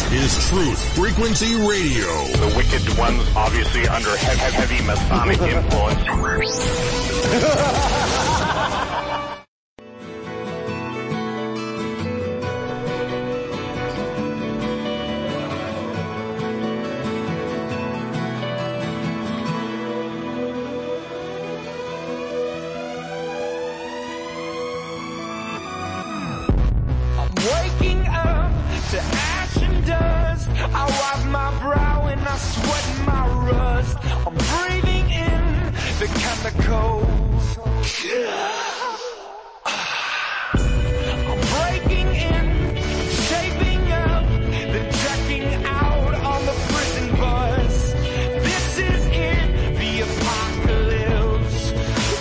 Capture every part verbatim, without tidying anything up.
is Truth Frequency Radio. The wicked ones obviously under heavy, heavy Masonic influence. Waking up to ash and dust. I wipe my brow and I sweat my rust. I'm breathing in the chemicals. I'm breaking in, shaping up, then checking out on the prison bus. This is it, the apocalypse.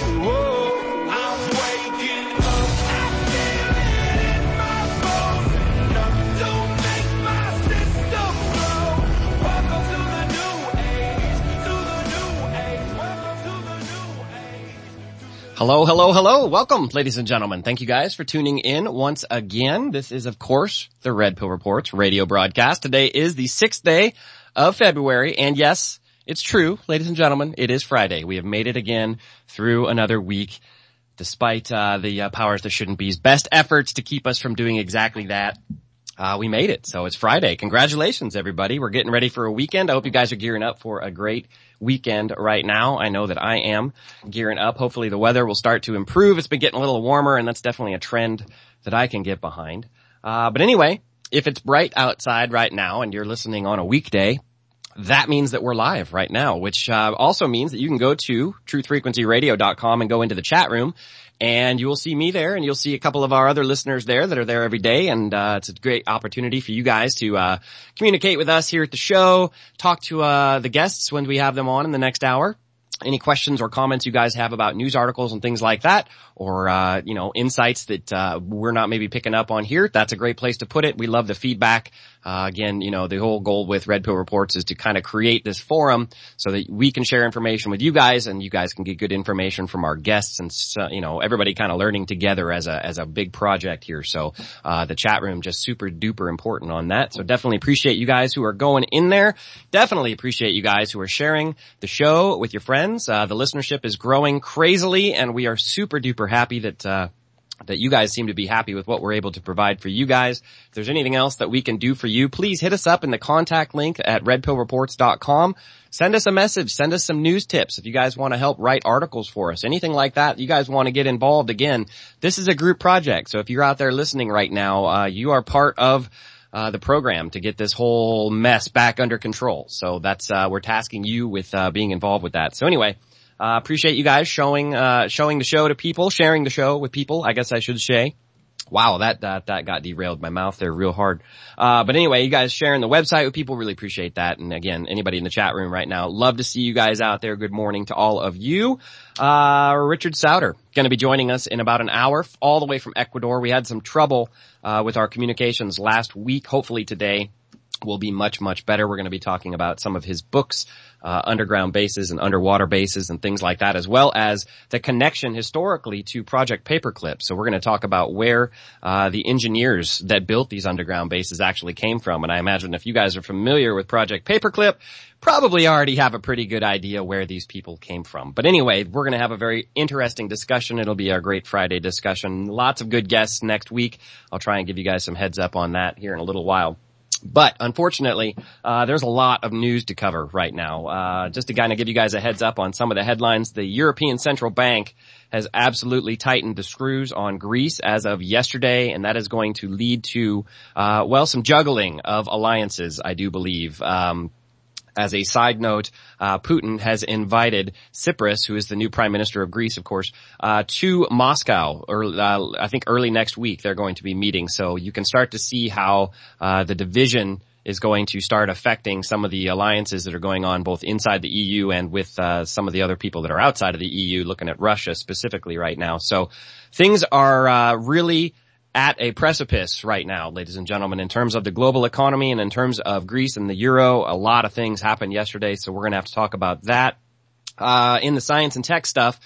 Whoa, I'm waking up. I feel it in my bones, enough to make my system blow. Welcome to the new age, to the new age. Welcome to the new age. Hello, hello, hello. Welcome, ladies and gentlemen. Thank you guys for tuning in once again. This is, of course, the Red Pill Reports radio broadcast. Today is the sixth day of February, and yes, it's true, ladies and gentlemen, it is Friday. We have made it again through another week, despite uh, the uh, powers that shouldn't be's best efforts to keep us from doing exactly that. Uh, we made it. So it's Friday. Congratulations, everybody. We're getting ready for a weekend. I hope you guys are gearing up for a great weekend right now. I know that I am gearing up. Hopefully the weather will start to improve. It's been getting a little warmer, and that's definitely a trend that I can get behind. Uh, but anyway, if it's bright outside right now and you're listening on a weekday, that means that we're live right now, which uh, also means that you can go to truth frequency radio dot com and go into the chat room, and you will see me there, and you'll see a couple of our other listeners there that are there every day, and uh it's a great opportunity for you guys to uh communicate with us here at the show, talk to uh the guests when we have them on in the next hour. Any questions or comments you guys have about news articles and things like that, or, uh, you know, insights that, uh, we're not maybe picking up on here, that's a great place to put it. We love the feedback. Uh, again, you know, the whole goal with Red Pill Reports is to kind of create this forum so that we can share information with you guys, and you guys can get good information from our guests, and, uh, you know, everybody kind of learning together as a, as a big project here. So, uh, the chat room just super duper important on that. So definitely appreciate you guys who are going in there. Definitely appreciate you guys who are sharing the show with your friends. Uh, the listenership is growing crazily, and we are super duper happy that, uh, that you guys seem to be happy with what we're able to provide for you guys. If there's anything else that we can do for you, please hit us up in the contact link at red pill reports dot com. Send us a message. Send us some news tips. If you guys want to help write articles for us, anything like that, you guys want to get involved. Again, this is a group project. So if you're out there listening right now, uh, you are part of Uh, the program to get this whole mess back under control. So that's, uh, we're tasking you with, uh, being involved with that. So anyway, uh, appreciate you guys showing, uh, showing the show to people, sharing the show with people, I guess I should say. Wow, that, that, that got derailed my mouth there real hard. Uh, but anyway, you guys sharing the website with people, really appreciate that. And again, anybody in the chat room right now, love to see you guys out there. Good morning to all of you. Uh, Richard Souter going to be joining us in about an hour, all the way from Ecuador. We had some trouble, uh, with our communications last week. Hopefully today will be much, much better. We're going to be talking about some of his books, uh, underground bases and underwater bases and things like that, as well as the connection historically to Project Paperclip. So we're going to talk about where, uh, the engineers that built these underground bases actually came from. And I imagine if you guys are familiar with Project Paperclip, probably already have a pretty good idea where these people came from. But anyway, we're going to have a very interesting discussion. It'll be our great Friday discussion. Lots of good guests next week. I'll try and give you guys some heads up on that here in a little while. But unfortunately, uh, there's a lot of news to cover right now. Uh, just to kind of give you guys a heads up on some of the headlines, the European Central Bank has absolutely tightened the screws on Greece as of yesterday, and that is going to lead to, uh, well, some juggling of alliances, I do believe. Um, As a side note, uh, Putin has invited Tsipras, who is the new prime minister of Greece, of course, uh, to Moscow, or, uh, I think early next week they're going to be meeting. So you can start to see how, uh, the division is going to start affecting some of the alliances that are going on both inside the E U and with, uh, some of the other people that are outside of the E U, looking at Russia specifically right now. So things are, uh, really at a precipice right now, ladies and gentlemen, in terms of the global economy and in terms of Greece and the euro. A lot of things happened yesterday, so we're going to have to talk about that. Uh, in the science and tech stuff,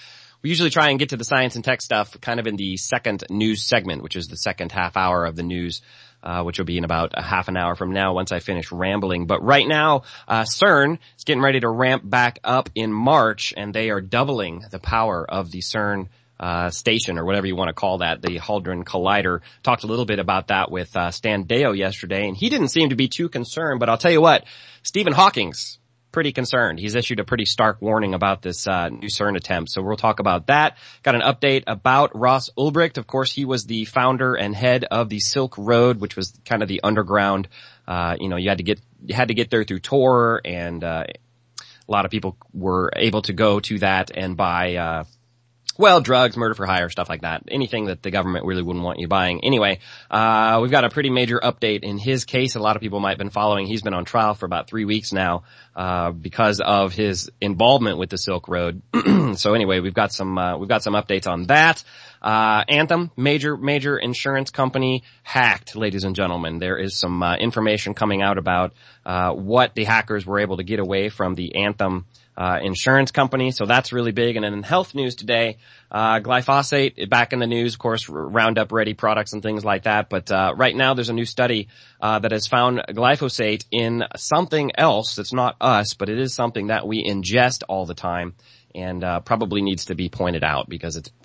we usually try and get to the science and tech stuff kind of in the second news segment, which is the second half hour of the news, uh, which will be in about a half an hour from now once I finish rambling. But right now, uh, CERN is getting ready to ramp back up in March, and they are doubling the power of the CERN uh station, or whatever you want to call that, the Hadron Collider. Talked a little bit about that with uh Stan Deyo yesterday, and he didn't seem to be too concerned, but I'll tell you what, Stephen Hawking's pretty concerned. He's issued a pretty stark warning about this uh new CERN attempt, so we'll talk about that. Got an update about Ross Ulbricht. Of course, he was the founder and head of the Silk Road, which was kind of the underground, uh you know, you had to get you had to get there through Tor, and uh a lot of people were able to go to that and buy uh Well, drugs, murder for hire, stuff like that. Anything that the government really wouldn't want you buying. Anyway, uh, we've got a pretty major update in his case. A lot of people might have been following. He's been on trial for about three weeks now, uh, because of his involvement with the Silk Road. So anyway, we've got some, uh, we've got some updates on that. Uh, Anthem, major, major insurance company hacked, ladies and gentlemen. There is some, uh, information coming out about, uh, what the hackers were able to get away from the Anthem Uh, insurance company. So that's really big. And then in health news today, uh, glyphosate back in the news, of course, Roundup Ready products and things like that. But, uh, right now there's a new study, uh, that has found glyphosate in something else that's not us, but it is something that we ingest all the time, and, uh, probably needs to be pointed out because it's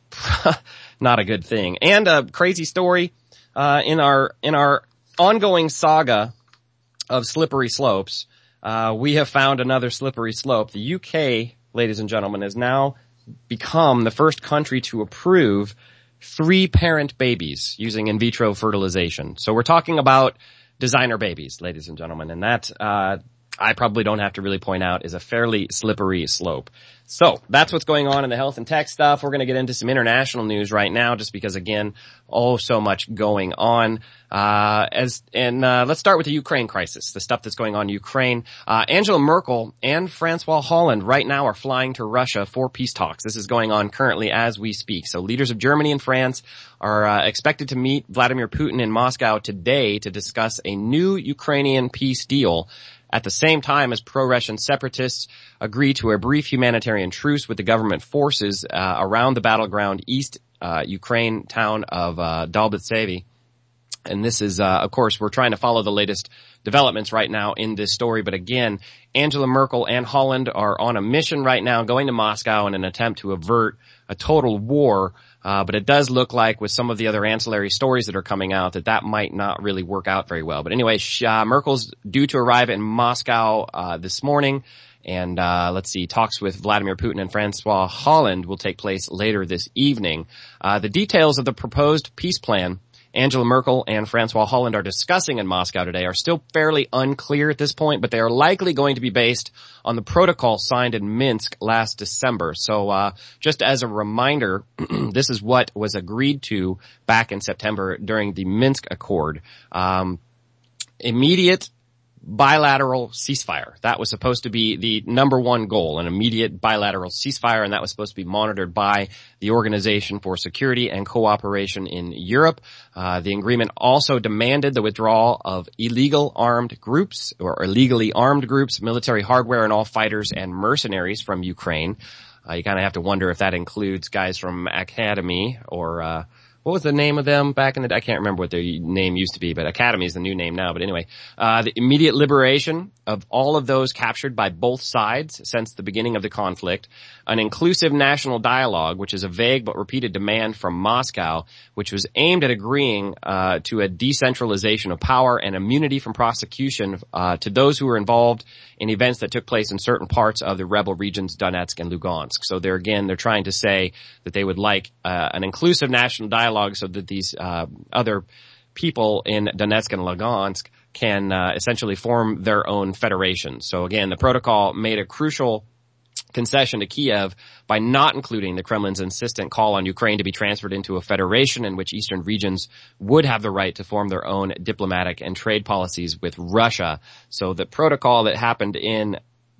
not a good thing. And a crazy story, uh, in our, in our ongoing saga of slippery slopes. Uh, we have found another slippery slope. The U K, ladies and gentlemen, has now become the first country to approve three-parent babies using in vitro fertilization. So we're talking about designer babies, ladies and gentlemen, and that, uh, I probably don't have to really point out is a fairly slippery slope. So that's what's going on in the health and tech stuff. We're going to get into some international news right now, just because, again, oh, so much going on. Uh, as, and, uh, let's start with the Ukraine crisis, the stuff that's going on in Ukraine. Uh, Angela Merkel and Francois Hollande right now are flying to Russia for peace talks. This is going on currently as we speak. So leaders of Germany and France are, uh, expected to meet Vladimir Putin in Moscow today to discuss a new Ukrainian peace deal, at the same time as pro-Russian separatists agree to a brief humanitarian truce with the government forces uh, around the battleground East uh, Ukraine town of uh, Dalbytsevy. And this is, uh, of course, we're trying to follow the latest developments right now in this story. But again, Angela Merkel and Hollande are on a mission right now, going to Moscow in an attempt to avert a total war. Uh, but it does look like, with some of the other ancillary stories that are coming out, that that might not really work out very well. But anyway, uh, Merkel's due to arrive in Moscow uh this morning. And uh let's see, talks with Vladimir Putin and Francois Hollande will take place later this evening. Uh the details of the proposed peace plan Angela Merkel and Francois Hollande are discussing in Moscow today are still fairly unclear at this point, but they are likely going to be based on the protocol signed in Minsk last December. So uh just as a reminder, this is what was agreed to back in September during the Minsk Accord. Um immediate bilateral ceasefire. That was supposed to be the number one goal, an immediate bilateral ceasefire, and that was supposed to be monitored by the Organization for Security and Cooperation in Europe. Uh, the agreement also demanded the withdrawal of illegal armed groups, or illegally armed groups, military hardware, and all fighters and mercenaries from Ukraine. Uh, you kind of have to wonder if that includes guys from Academy or, uh, what was the name of them back in the day? I can't remember what their name used to be, but Academy is the new name now. But anyway, uh, the immediate liberation of all of those captured by both sides since the beginning of the conflict, an inclusive national dialogue, which is a vague but repeated demand from Moscow, which was aimed at agreeing uh to a decentralization of power and immunity from prosecution uh to those who were involved in events that took place in certain parts of the rebel regions Donetsk and Lugansk. So they're again, they're trying to say that they would like uh, an inclusive national dialogue so that these uh other people in Donetsk and Lugansk can uh, essentially form their own federation. So again, the protocol made a crucial concession to Kiev by not including the Kremlin's insistent call on Ukraine to be transferred into a federation in which eastern regions would have the right to form their own diplomatic and trade policies with Russia. So the protocol that happened in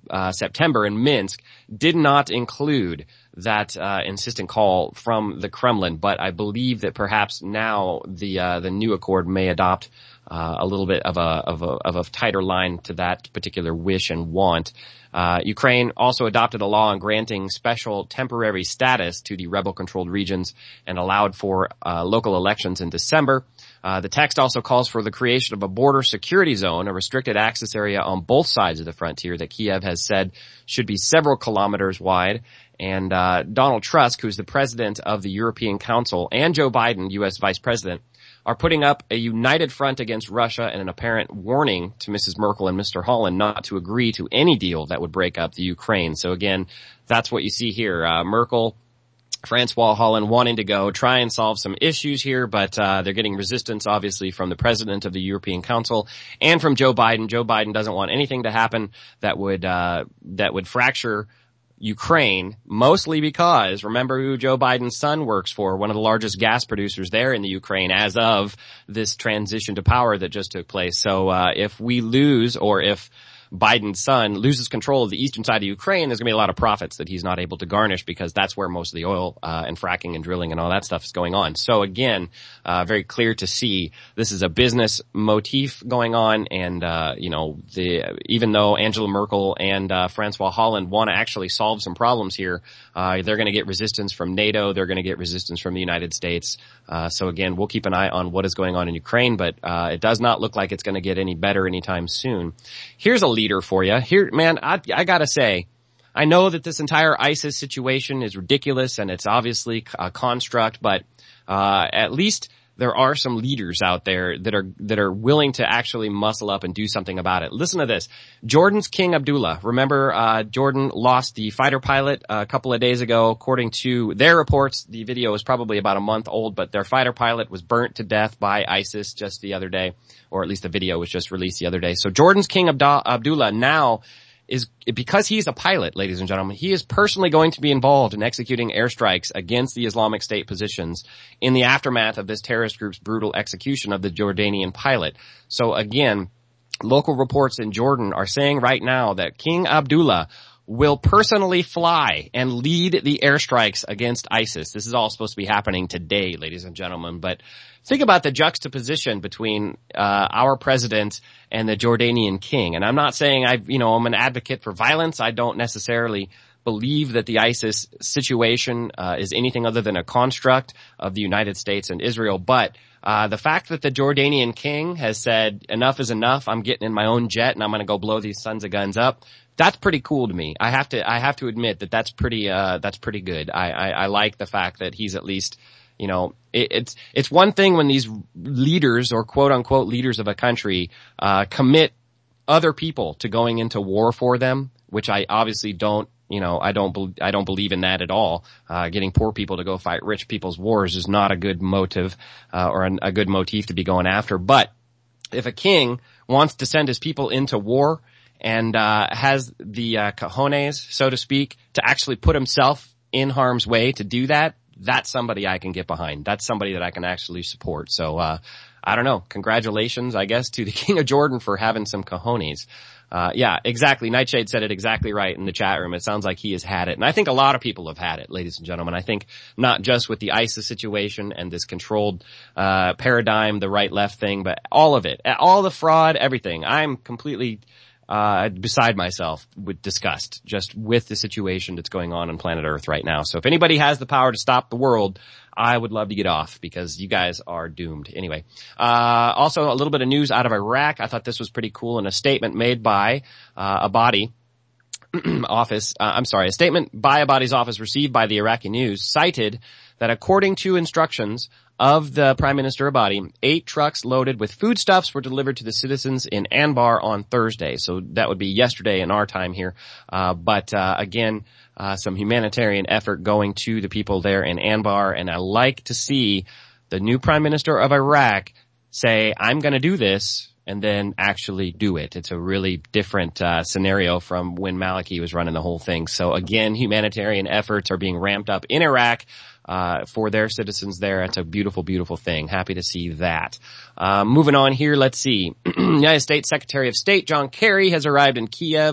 uh, September in Minsk did not include that uh, insistent call from the Kremlin, but I believe that perhaps now the uh, the new accord may adopt uh, a little bit of a of a of a tighter line to that particular wish and want. Uh, Ukraine also adopted a law on granting special temporary status to the rebel-controlled regions and allowed for uh, local elections in December. Uh, the text also calls for the creation of a border security zone, a restricted access area on both sides of the frontier that Kiev has said should be several kilometers wide. And uh, Donald Tusk, who's the president of the European Council, and Joe Biden, U S vice president, are putting up a united front against Russia and an apparent warning to Missus Merkel and Mister Holland not to agree to any deal that would break up the Ukraine. So again, that's what you see here. Uh, Merkel, Francois Holland wanting to go try and solve some issues here, but uh they're getting resistance obviously from the president of the European Council and from Joe Biden. Joe Biden doesn't want anything to happen that would uh that would fracture Ukraine, mostly because, remember who Joe Biden's son works for, one of the largest gas producers there in the Ukraine as of this transition to power that just took place. So uh if we lose, or if Biden's son loses control of the eastern side of Ukraine, there's going to be a lot of profits that he's not able to garnish, because that's where most of the oil uh, and fracking and drilling and all that stuff is going on. So again, uh very clear to see this is a business motif going on, and uh you know, the even though Angela Merkel and uh Francois Holland want to actually solve some problems here, uh they're going to get resistance from NATO, they're going to get resistance from the United States. Uh so again, we'll keep an eye on what is going on in Ukraine, but uh it does not look like it's going to get any better anytime soon. Here's a leader for you. Here, man, I, I gotta say, I know that this entire ISIS situation is ridiculous and it's obviously a construct, but uh at least there are some leaders out there that are that are willing to actually muscle up and do something about it. Listen to this. Jordan's King Abdullah. Remember, uh Jordan lost the fighter pilot a couple of days ago. According to their reports, the video is probably about a month old, but their fighter pilot was burnt to death by ISIS just the other day, or at least the video was just released the other day. So Jordan's King Abd- Abdullah now is, because he's a pilot, ladies and gentlemen, he is personally going to be involved in executing airstrikes against the Islamic State positions in the aftermath of this terrorist group's brutal execution of the Jordanian pilot. So again, local reports in Jordan are saying right now that King Abdullah will personally fly and lead the airstrikes against ISIS. This is all supposed to be happening today, ladies and gentlemen. But think about the juxtaposition between uh our president and the Jordanian king. And I'm not saying I, you know, I'm an advocate for violence. I don't necessarily believe that the ISIS situation uh is anything other than a construct of the United States and Israel. But uh the fact that the Jordanian king has said enough is enough, I'm getting in my own jet and I'm going to go blow these sons of guns up, that's pretty cool to me. I have to, I have to admit that that's pretty, uh, that's pretty good. I, I, I like the fact that he's at least, you know, it, it's, it's one thing when these leaders or quote unquote leaders of a country, uh, commit other people to going into war for them, which I obviously don't, you know, I don't, be, I don't believe in that at all. Uh, getting poor people to go fight rich people's wars is not a good motive, uh, or an, a good motif to be going after. But if a king wants to send his people into war, and uh has the uh, cojones, so to speak, to actually put himself in harm's way to do that, that's somebody I can get behind. That's somebody that I can actually support. So uh I don't know. Congratulations, I guess, to the King of Jordan for having some cojones. Uh yeah, exactly. Nightshade said it exactly right in the chat room. It sounds like he has had it. And I think a lot of people have had it, ladies and gentlemen. I think not just with the ISIS situation and this controlled uh paradigm, the right-left thing, but all of it. All the fraud, everything. I'm completely Uh, beside myself with disgust just with the situation that's going on on planet Earth right now. So if anybody has the power to stop the world, I would love to get off, because you guys are doomed. Anyway, uh, also a little bit of news out of Iraq. I thought this was pretty cool, in a statement made by uh, Abadi office, uh, I'm sorry, a statement by Abadi's office received by the Iraqi News cited that according to instructions of the Prime Minister Abadi, eight trucks loaded with foodstuffs were delivered to the citizens in Anbar on Thursday. So that would be yesterday in our time here. Uh, but, uh, again, uh, some humanitarian effort going to the people there in Anbar. And I like to see the new Prime Minister of Iraq say, I'm going to do this, and then actually do it. It's a really different uh, scenario from when Maliki was running the whole thing. So again, humanitarian efforts are being ramped up in Iraq uh for their citizens there. It's a beautiful, beautiful thing. Happy to see that. Uh, moving on here, let's see. United States Secretary of State John Kerry has arrived in Kiev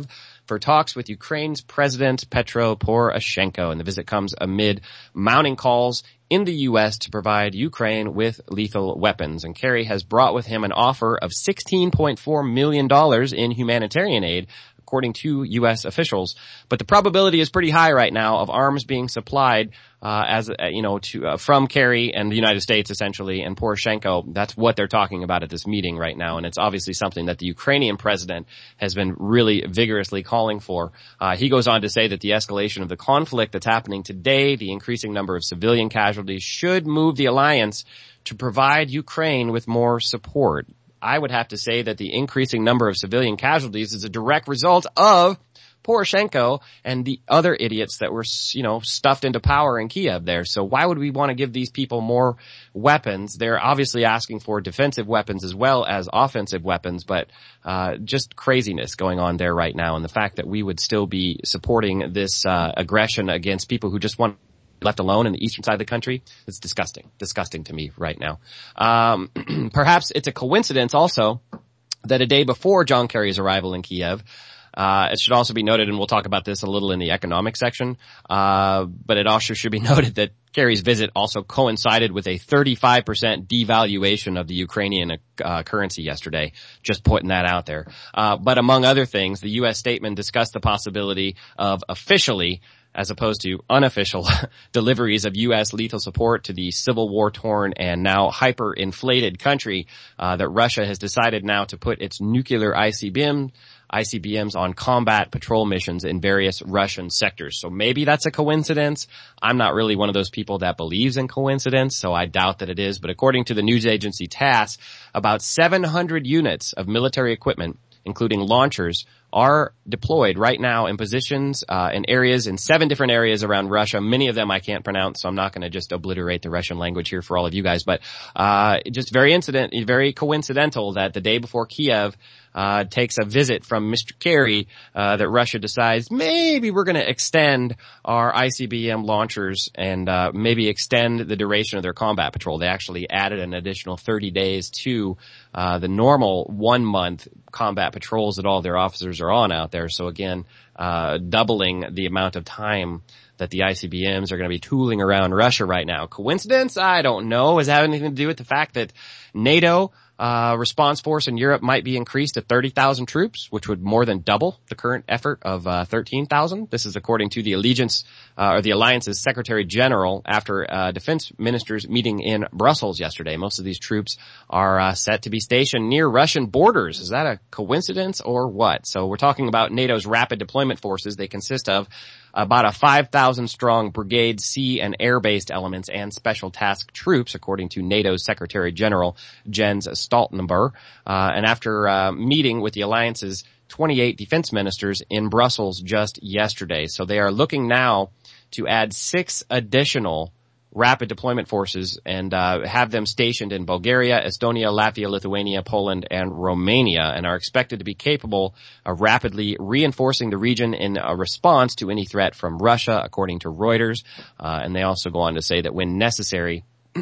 for talks with Ukraine's President Petro Poroshenko. And the visit comes amid mounting calls in the U S to provide Ukraine with lethal weapons. And Kerry has brought with him an offer of sixteen point four million dollars in humanitarian aid, according to U S officials. But the probability is pretty high right now of arms being supplied, uh, as, uh, you know, to, uh, from Kerry and the United States, essentially, and Poroshenko. That's what they're talking about at this meeting right now. And it's obviously something that the Ukrainian president has been really vigorously calling for. Uh, he goes on to say that the escalation of the conflict that's happening today, the increasing number of civilian casualties, should move the alliance to provide Ukraine with more support. I would have to say that the increasing number of civilian casualties is a direct result of Poroshenko and the other idiots that were, you know, stuffed into power in Kiev there. So why would we want to give these people more weapons? They're obviously asking for defensive weapons as well as offensive weapons, but uh just craziness going on there right now. And the fact that we would still be supporting this uh aggression against people who just want left alone in the eastern side of the country, it's disgusting. Disgusting to me right now. Um perhaps it's a coincidence also that a day before John Kerry's arrival in Kiev, Uh, it should also be noted, and we'll talk about this a little in the economic section, uh, but it also should be noted that Kerry's visit also coincided with a thirty-five percent devaluation of the Ukrainian uh, currency yesterday. Just putting that out there. Uh, but among other things, the U S statement discussed the possibility of officially, as opposed to unofficial, deliveries of U S lethal support to the civil war-torn and now hyper-inflated country, uh, that Russia has decided now to put its nuclear I C B M I C B Ms on combat patrol missions in various Russian sectors. So maybe that's a coincidence. I'm not really one of those people that believes in coincidence, so I doubt that it is. But according to the news agency TASS, about seven hundred units of military equipment, including launchers, are deployed right now in positions, uh, in areas, in seven different areas around Russia. Many of them I can't pronounce, so I'm not going to just obliterate the Russian language here for all of you guys. But, uh, just very incident, very coincidental that the day before Kiev, uh, takes a visit from Mister Kerry, uh, that Russia decides maybe we're going to extend our I C B M launchers and, uh, maybe extend the duration of their combat patrol. They actually added an additional thirty days to, uh, the normal one month combat patrols that all their officers are on out there. So again, uh, doubling the amount of time that the I C B Ms are going to be tooling around Russia right now. Coincidence? I don't know. Does it have anything to do with the fact that NATO, uh, response force in Europe might be increased to thirty thousand troops, which would more than double the current effort of, uh, thirteen thousand? This is according to the Allegiance, uh, or the Alliance's Secretary General after, uh, defense ministers meeting in Brussels yesterday. Most of these troops are, uh, set to be stationed near Russian borders. Is that a coincidence or what? So we're talking about NATO's rapid deployment forces. They consist of about a five thousand strong brigade, sea and air-based elements and special task troops, according to NATO's Secretary General Jens Stoltenberg. Uh, and after, uh, meeting with the alliance's twenty-eight defense ministers in Brussels just yesterday. So they are looking now to add six additional rapid deployment forces and uh have them stationed in Bulgaria, Estonia, Latvia, Lithuania, Poland, and Romania, and are expected to be capable of rapidly reinforcing the region in a response to any threat from Russia, according to Reuters. Uh, and they also go on to say that when necessary,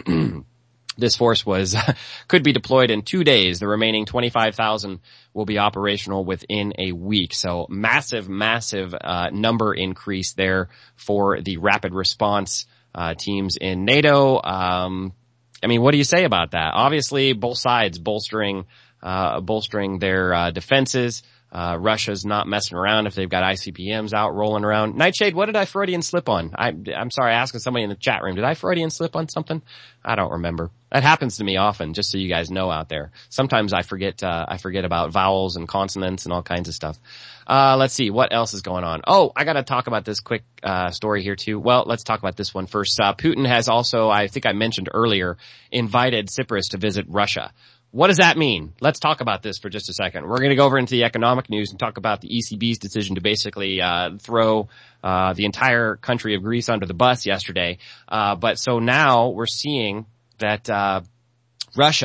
this force was could be deployed in two days. The remaining twenty-five thousand will be operational within a week. So massive, massive uh number increase there for the rapid response Uh, teams in NATO. Um, I mean, what do you say about that? Obviously, both sides bolstering, uh, bolstering their, uh, defenses. Uh, Russia's not messing around if they've got I C B Ms out rolling around. Nightshade, what did I Freudian slip on? I, I'm sorry, asking somebody in the chat room. Did I Freudian slip on something? I don't remember. That happens to me often, just so you guys know out there. Sometimes I forget, uh, I forget about vowels and consonants and all kinds of stuff. Uh, let's see, what else is going on? Oh, I gotta talk about this quick, uh, story here too. Well, let's talk about this one first. Uh, Putin has also, I think I mentioned earlier, invited Tsipras to visit Russia. What does that mean? Let's talk about this for just a second. We're going to go over into the economic news and talk about the E C B's decision to basically uh throw uh the entire country of Greece under the bus yesterday. Uh but so now we're seeing that uh Russia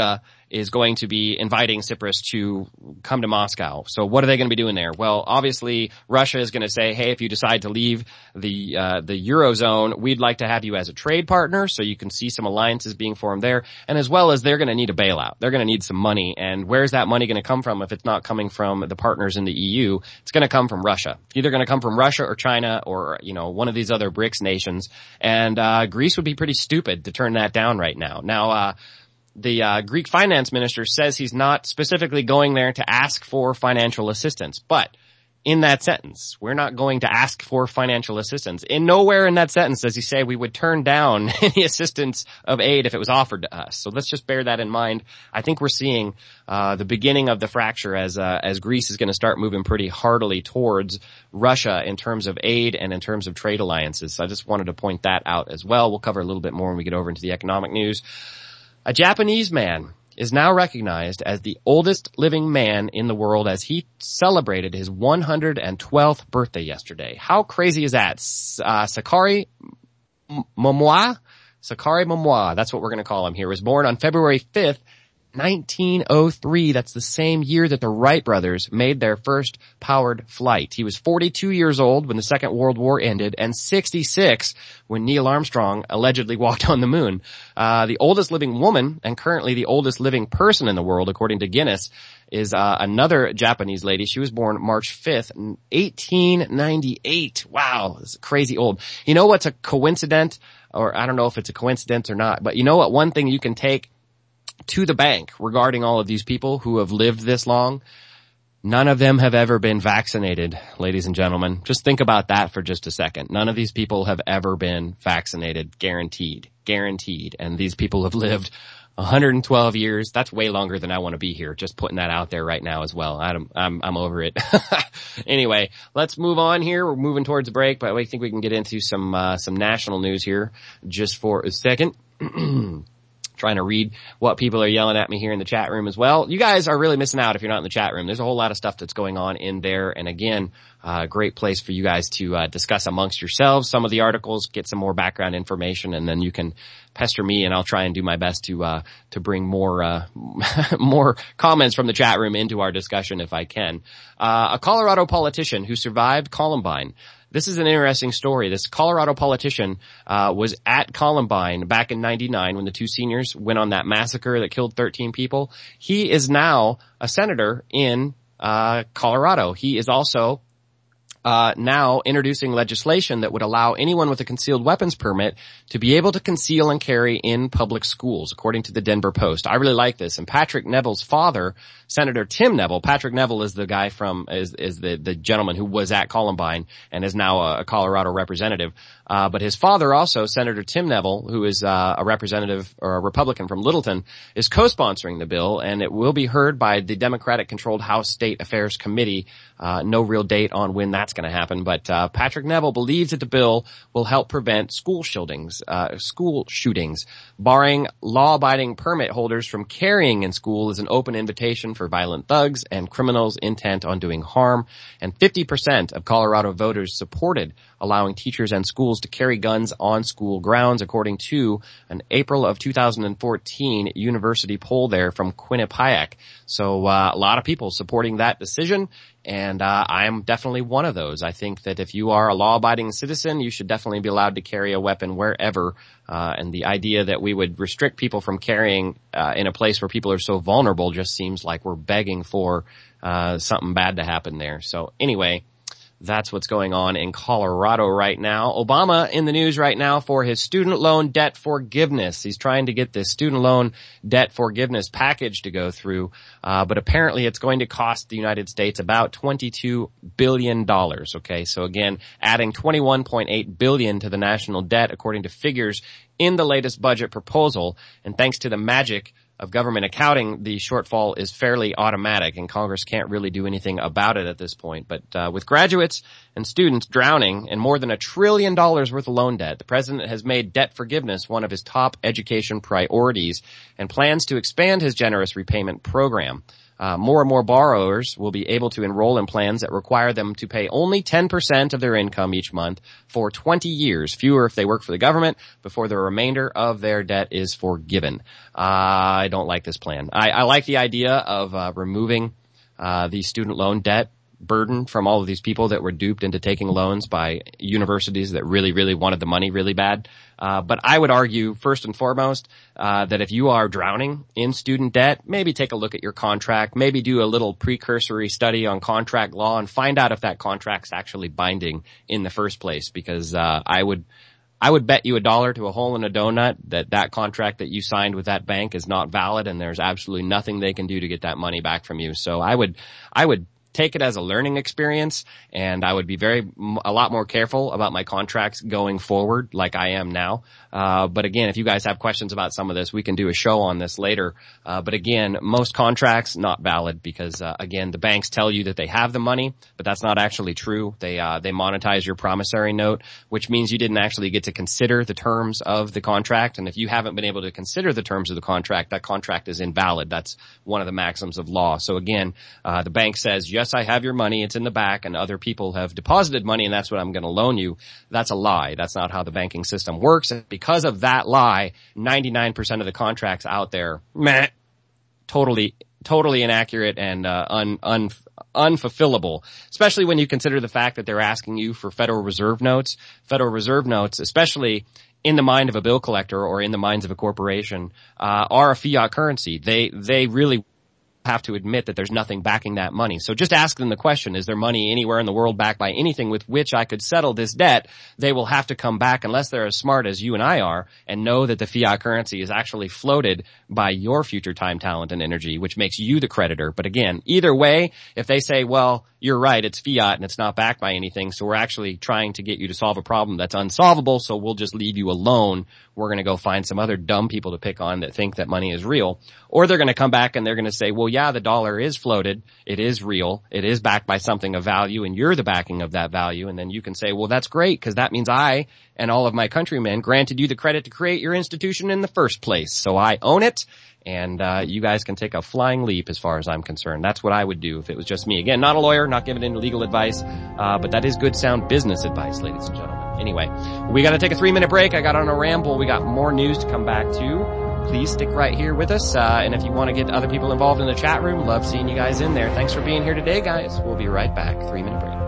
is going to be inviting Tsipras to come to Moscow. So what are they going to be doing there? Well, obviously Russia is going to say, hey, if you decide to leave the uh the Eurozone, we'd like to have you as a trade partner, so you can see some alliances being formed there. And as well as they're going to need a bailout. They're going to need some money. And where's that money going to come from if it's not coming from the partners in the E U? It's going to come from Russia. It's either going to come from Russia or China or, you know, one of these other BRICS nations. And uh Greece would be pretty stupid to turn that down right now. Now, uh the uh Greek finance minister says he's not specifically going there to ask for financial assistance. But in that sentence, we're not going to ask for financial assistance. In nowhere in that sentence does he say we would turn down any assistance of aid if it was offered to us. So let's just bear that in mind. I think we're seeing uh the beginning of the fracture as uh as Greece is going to start moving pretty heartily towards Russia in terms of aid and in terms of trade alliances. So I just wanted to point that out as well. We'll cover a little bit more when we get over into the economic news. A Japanese man is now recognized as the oldest living man in the world as he celebrated his one hundred twelfth birthday yesterday. How crazy is that? Uh, Sakari Momoa? Sakari Momoa, that's what we're going to call him here, was born on February fifth, nineteen oh three. That's the same year that the Wright brothers made their first powered flight. He was forty-two years old when the Second World War ended and sixty-six when Neil Armstrong allegedly walked on the moon. Uh, the oldest living woman and currently the oldest living person in the world, according to Guinness, is uh, another Japanese lady. She was born March fifth, eighteen ninety-eight. Wow, it's crazy old. You know what's a coincidence? Or I don't know if it's a coincidence or not, but you know what? One thing you can take to the bank regarding all of these people who have lived this long, none of them have ever been vaccinated, ladies and gentlemen. Just think about that for just a second. None of these people have ever been vaccinated, guaranteed, guaranteed. And these people have lived one hundred twelve years. That's way longer than I want to be here. Just putting that out there right now as well. I'm, I'm, I'm over it. Anyway, let's move on here. We're moving towards a break, but I think we can get into some, uh, some national news here just for a second. Trying to read what people are yelling at me here in the chat room as well. You guys are really missing out if you're not in the chat room. There's a whole lot of stuff that's going on in there. And again, a uh, great place for you guys to uh, discuss amongst yourselves some of the articles, get some more background information, and then you can pester me and I'll try and do my best to uh to bring more uh more comments from the chat room into our discussion if I can. Uh a Colorado politician who survived Columbine. This is an interesting story. This Colorado politician uh was at Columbine back in ninety-nine when the two seniors went on that massacre that killed thirteen people. He is now a senator in uh Colorado. He is also uh now introducing legislation that would allow anyone with a concealed weapons permit to be able to conceal and carry in public schools, according to the Denver Post. I really like this. And Patrick Neville's father, Senator Tim Neville, Patrick Neville is the guy from, is, is the, the gentleman who was at Columbine and is now a, a Colorado representative. Uh, but his father also, Senator Tim Neville, who is uh, a representative or a Republican from Littleton, is co-sponsoring the bill, and it will be heard by the Democratic-controlled House State Affairs Committee. Uh, no real date on when that's going to happen, but uh, Patrick Neville believes that the bill will help prevent school shootings, uh, school shootings. Barring law-abiding permit holders from carrying in school is an open invitation for violent thugs and criminals intent on doing harm, and fifty percent of Colorado voters supported allowing teachers and schools to carry guns on school grounds, according to an April of two thousand fourteen university poll there from Quinnipiac. So uh, a lot of people supporting that decision, and uh, I am definitely one of those. I think that if you are a law-abiding citizen, you should definitely be allowed to carry a weapon wherever. Uh, and the idea that we would restrict people from carrying uh, in a place where people are so vulnerable just seems like we're begging for uh something bad to happen there. So anyway, that's what's going on in Colorado right now. Obama in the news right now for his student loan debt forgiveness. He's trying to get this student loan debt forgiveness package to go through, uh, but apparently it's going to cost the United States about twenty-two billion dollars. Okay, so again, adding twenty-one point eight billion dollars to the national debt, according to figures in the latest budget proposal. And thanks to the magic of government accounting, the shortfall is fairly automatic, and Congress can't really do anything about it at this point. But uh, with graduates and students drowning in more than a trillion dollars worth of loan debt, the president has made debt forgiveness one of his top education priorities and plans to expand his generous repayment program. Uh, more and more borrowers will be able to enroll in plans that require them to pay only ten percent of their income each month for twenty years, fewer if they work for the government, before the remainder of their debt is forgiven. Uh, I don't like this plan. I, I like the idea of uh, removing uh, the student loan debt burden from all of these people that were duped into taking loans by universities that really, really wanted the money really bad. Uh, but I would argue, first and foremost, uh, that if you are drowning in student debt, maybe take a look at your contract, maybe do a little precursory study on contract law and find out if that contract's actually binding in the first place. Because, uh, I would, I would bet you a dollar to a hole in a donut that that contract that you signed with that bank is not valid, and there's absolutely nothing they can do to get that money back from you. So I would, I would take it as a learning experience, and I would be very, a lot more careful about my contracts going forward like I am now. Uh, but again, if you guys have questions about some of this, we can do a show on this later. Uh, but again, most contracts not valid because, uh, again, the banks tell you that they have the money, but that's not actually true. They, uh, they monetize your promissory note, which means you didn't actually get to consider the terms of the contract. And if you haven't been able to consider the terms of the contract, that contract is invalid. That's one of the maxims of law. So again, uh, the bank says, yes, I have your money, it's in the back, and other people have deposited money, and that's what I'm going to loan you. That's a lie. That's not how the banking system works. And because of that lie, ninety-nine percent of the contracts out there, meh, totally, totally inaccurate and uh, un, un, unfulfillable, especially when you consider the fact that they're asking you for Federal Reserve notes. Federal Reserve notes, especially in the mind of a bill collector or in the minds of a corporation, uh, are a fiat currency. They, they really have to admit that there's nothing backing that money. So just ask them the question, is there money anywhere in the world backed by anything with which I could settle this debt? They will have to come back, unless they're as smart as you and I are, and know that the fiat currency is actually floated by your future time, talent, and energy, which makes you the creditor. But again, either way, if they say, well, you're right, it's fiat and it's not backed by anything, so we're actually trying to get you to solve a problem that's unsolvable, so we'll just leave you alone. We're going to go find some other dumb people to pick on that think that money is real. Or they're going to come back and they're going to say, well, yeah, the dollar is floated. It is real. It is backed by something of value, and you're the backing of that value. And then you can say, well, that's great, because that means I and all of my countrymen granted you the credit to create your institution in the first place. So I own it. And, uh, you guys can take a flying leap as far as I'm concerned. That's what I would do if it was just me. Again, not a lawyer, not giving any legal advice, uh, but that is good sound business advice, ladies and gentlemen. Anyway, we gotta take a three minute break. I got on a ramble. We got more news to come back to. Please stick right here with us. Uh, and if you want to get other people involved in the chat room, love seeing you guys in there. Thanks for being here today, guys. We'll be right back. Three minute break.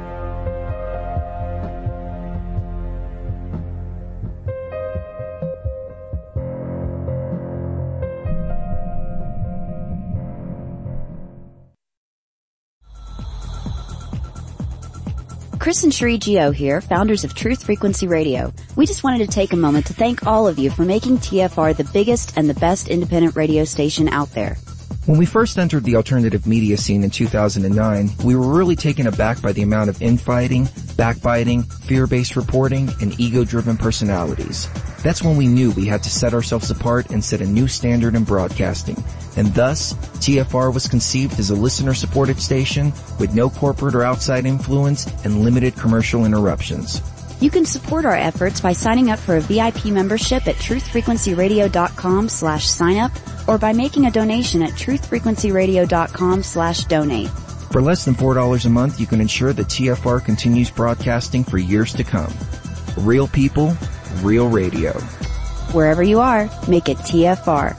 Chris and Cherie Geo here, founders of Truth Frequency Radio. We just wanted to take a moment to thank all of you for making T F R the biggest and the best independent radio station out there. When we first entered the alternative media scene in two thousand nine, we were really taken aback by the amount of infighting, backbiting, fear-based reporting, and ego-driven personalities. That's when we knew we had to set ourselves apart and set a new standard in broadcasting. And thus, T F R was conceived as a listener-supported station with no corporate or outside influence and limited commercial interruptions. You can support our efforts by signing up for a V I P membership at truthfrequencyradio.com slash sign up or by making a donation at truthfrequencyradio.com slash donate. For less than four dollars a month, you can ensure that T F R continues broadcasting for years to come. Real people, real radio. Wherever you are, make it T F R.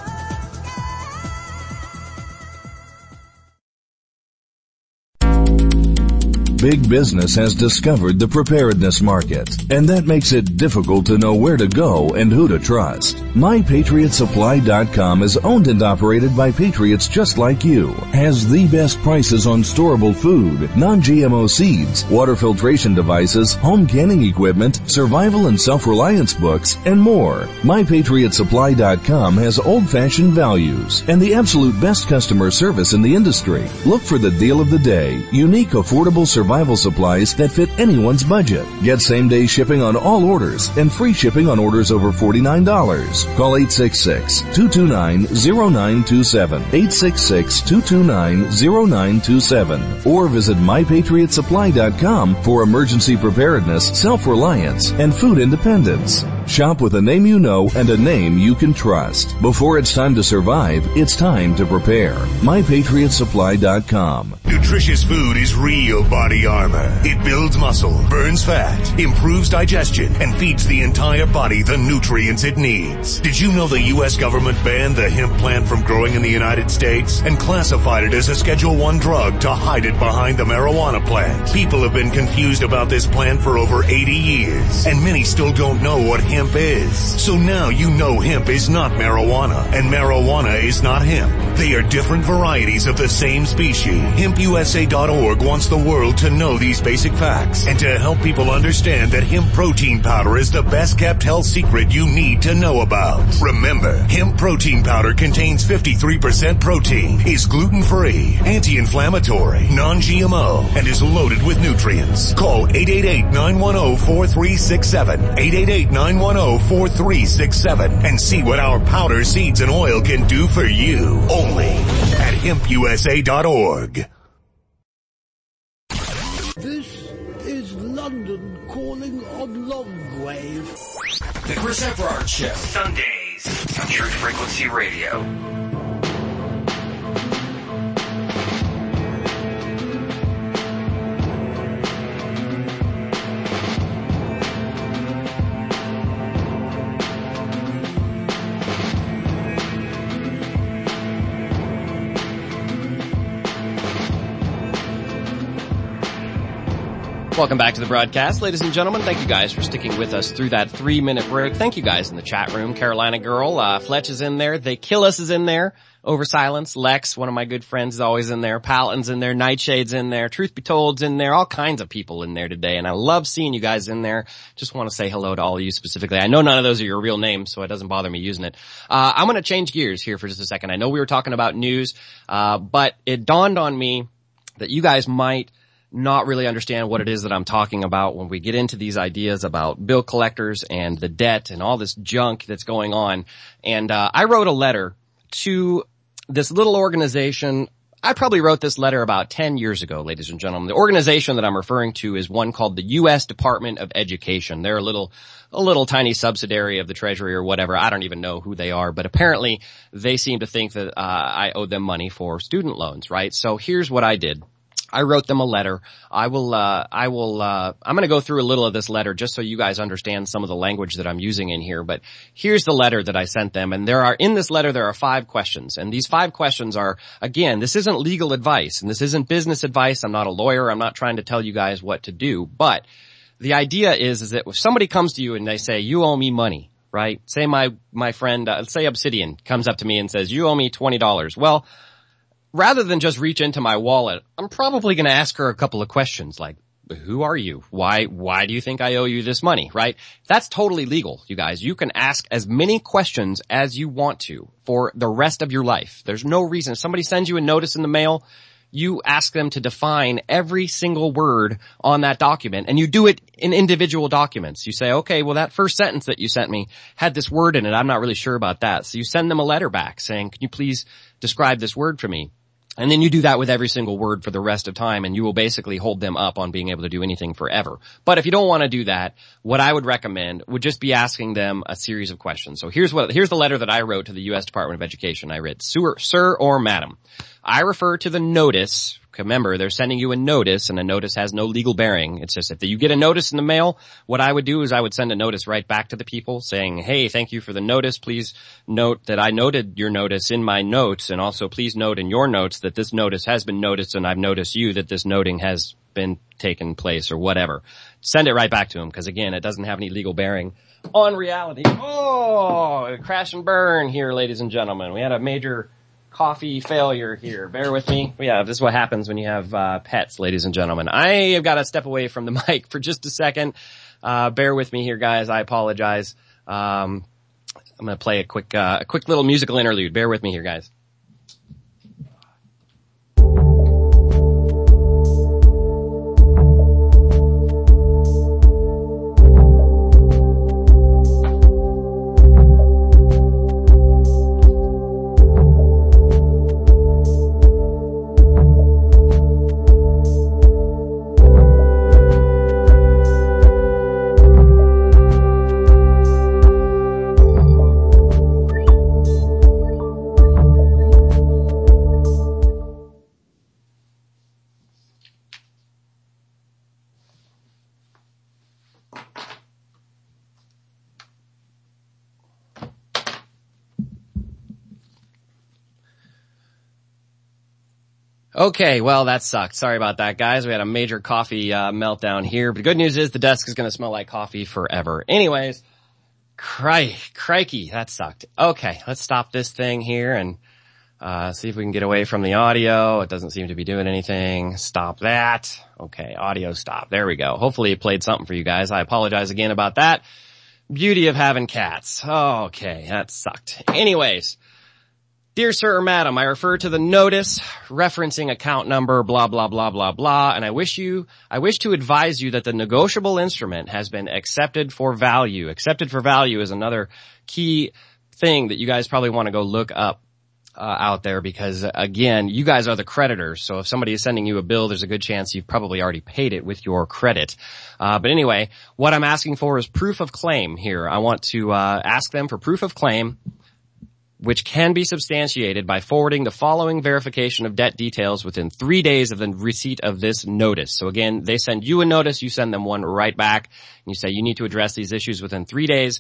Big business has discovered the preparedness market, and that makes it difficult to know where to go and who to trust. My Patriot Supply dot com is owned and operated by patriots just like you, has the best prices on storable food, non-G M O seeds, water filtration devices, home canning equipment, survival and self-reliance books, and more. My Patriot Supply dot com has old-fashioned values and the absolute best customer service in the industry. Look for the deal of the day, unique affordable survival survival supplies that fit anyone's budget. Get same-day shipping on all orders and free shipping on orders over forty-nine dollars. Call eight six six, two two nine, zero nine two seven, eight six six, two two nine, zero nine two seven, or visit my patriot supply dot com for emergency preparedness, self-reliance, and food independence. Shop with a name you know and a name you can trust. Before it's time to survive, it's time to prepare. my patriot supply dot com. Nutritious food is real body armor. It builds muscle, burns fat, improves digestion, and feeds the entire body the nutrients it needs. Did you know the U S government banned the hemp plant from growing in the United States and classified it as a Schedule one drug to hide it behind the marijuana plant? People have been confused about this plant for over eighty years, and many still don't know what hemp is. So now you know hemp is not marijuana, and marijuana is not hemp. They are different varieties of the same species. hemp U S A dot org wants the world to know these basic facts and to help people understand that hemp protein powder is the best kept health secret you need to know about. Remember, hemp protein powder contains fifty-three percent protein, is gluten-free, anti-inflammatory, non-G M O, and is loaded with nutrients. Call eight eight eight, nine one zero, four three six seven, eight eight eight, nine one zero, four three six seven, and see what our powder, seeds, and oil can do for you. Only at hemp U S A dot org. This is London calling on Longgrave. The Chris Everard Show. Sundays on Truth Frequency Radio. Welcome back to the broadcast. Ladies and gentlemen, thank you guys for sticking with us through that three-minute break. Thank you guys in the chat room. Carolina Girl, uh, Fletch is in there. They Kill Us is in there. Over Silence. Lex, one of my good friends, is always in there. Paladin's in there. Nightshade's in there. Truth Be Told's in there. All kinds of people in there today. And I love seeing you guys in there. Just want to say hello to all of you specifically. I know none of those are your real names, so it doesn't bother me using it. Uh, I'm going to change gears here for just a second. I know we were talking about news, uh, but it dawned on me that you guys might not really understand what it is that I'm talking about when we get into these ideas about bill collectors and the debt and all this junk that's going on. And uh I wrote a letter to this little organization. I probably wrote this letter about ten years ago, ladies and gentlemen. The organization that I'm referring to is one called the U S Department of Education. They're a little, a little tiny subsidiary of the Treasury or whatever. I don't even know who they are, but apparently they seem to think that uh I owe them money for student loans, right? So here's what I did. I wrote them a letter. I will, uh, I will, uh, I'm going to go through a little of this letter just so you guys understand some of the language that I'm using in here. But here's the letter that I sent them. And there are, in this letter, there are five questions. And these five questions are, again, this isn't legal advice and this isn't business advice. I'm not a lawyer. I'm not trying to tell you guys what to do. But the idea is, is that if somebody comes to you and they say, you owe me money, right? Say my, my friend, uh, say Obsidian comes up to me and says, you owe me twenty dollars. Well, rather than just reach into my wallet, I'm probably going to ask her a couple of questions like, who are you? Why, why do you think I owe you this money, right? That's totally legal, you guys. You can ask as many questions as you want to for the rest of your life. There's no reason. If somebody sends you a notice in the mail, you ask them to define every single word on that document, and you do it in individual documents. You say, okay, well, that first sentence that you sent me had this word in it. I'm not really sure about that. So you send them a letter back saying, can you please describe this word for me? And then you do that with every single word for the rest of time, and you will basically hold them up on being able to do anything forever. But if you don't want to do that, what I would recommend would just be asking them a series of questions. So here's what, here's the letter that I wrote to the U S Department of Education. I wrote, Sir, sir or madam, I refer to the notice. Remember, they're sending you a notice, and a notice has no legal bearing. It's just if you get a notice in the mail, what I would do is I would send a notice right back to the people saying, hey, thank you for the notice. Please note that I noted your notice in my notes, and also please note in your notes that this notice has been noticed, and I've noticed you that this noting has been taken place or whatever. Send it right back to them, because again, it doesn't have any legal bearing on reality. Oh, crash and burn here, ladies and gentlemen. We had a major coffee failure here. Bear with me. Yeah, this is what happens when you have uh pets, ladies and gentlemen. I have got to step away from the mic for just a second. Uh bear with me here, guys. I apologize. Um I'm going to play a quick uh, a quick little musical interlude. Bear with me here, guys. Okay, well, that sucked. Sorry about that, guys. We had a major coffee uh, meltdown here. But the good news is the desk is going to smell like coffee forever. Anyways, cri- crikey, that sucked. Okay, let's stop this thing here and uh see if we can get away from the audio. It doesn't seem to be doing anything. Stop that. Okay, audio stop. There we go. Hopefully it played something for you guys. I apologize again about that. Beauty of having cats. Okay, that sucked. Anyways. Dear Sir or Madam, I refer to the notice referencing account number, blah, blah, blah, blah, blah, and I wish you, I wish to advise you that the negotiable instrument has been accepted for value. Accepted for value is another key thing that you guys probably want to go look up uh, out there because, uh, again, you guys are the creditors, so if somebody is sending you a bill, there's a good chance you've probably already paid it with your credit. Uh, but anyway, what I'm asking for is proof of claim here. I want to uh, ask them for proof of claim, which can be substantiated by forwarding the following verification of debt details within three days of the receipt of this notice. So again, they send you a notice, you send them one right back, and you say you need to address these issues within three days.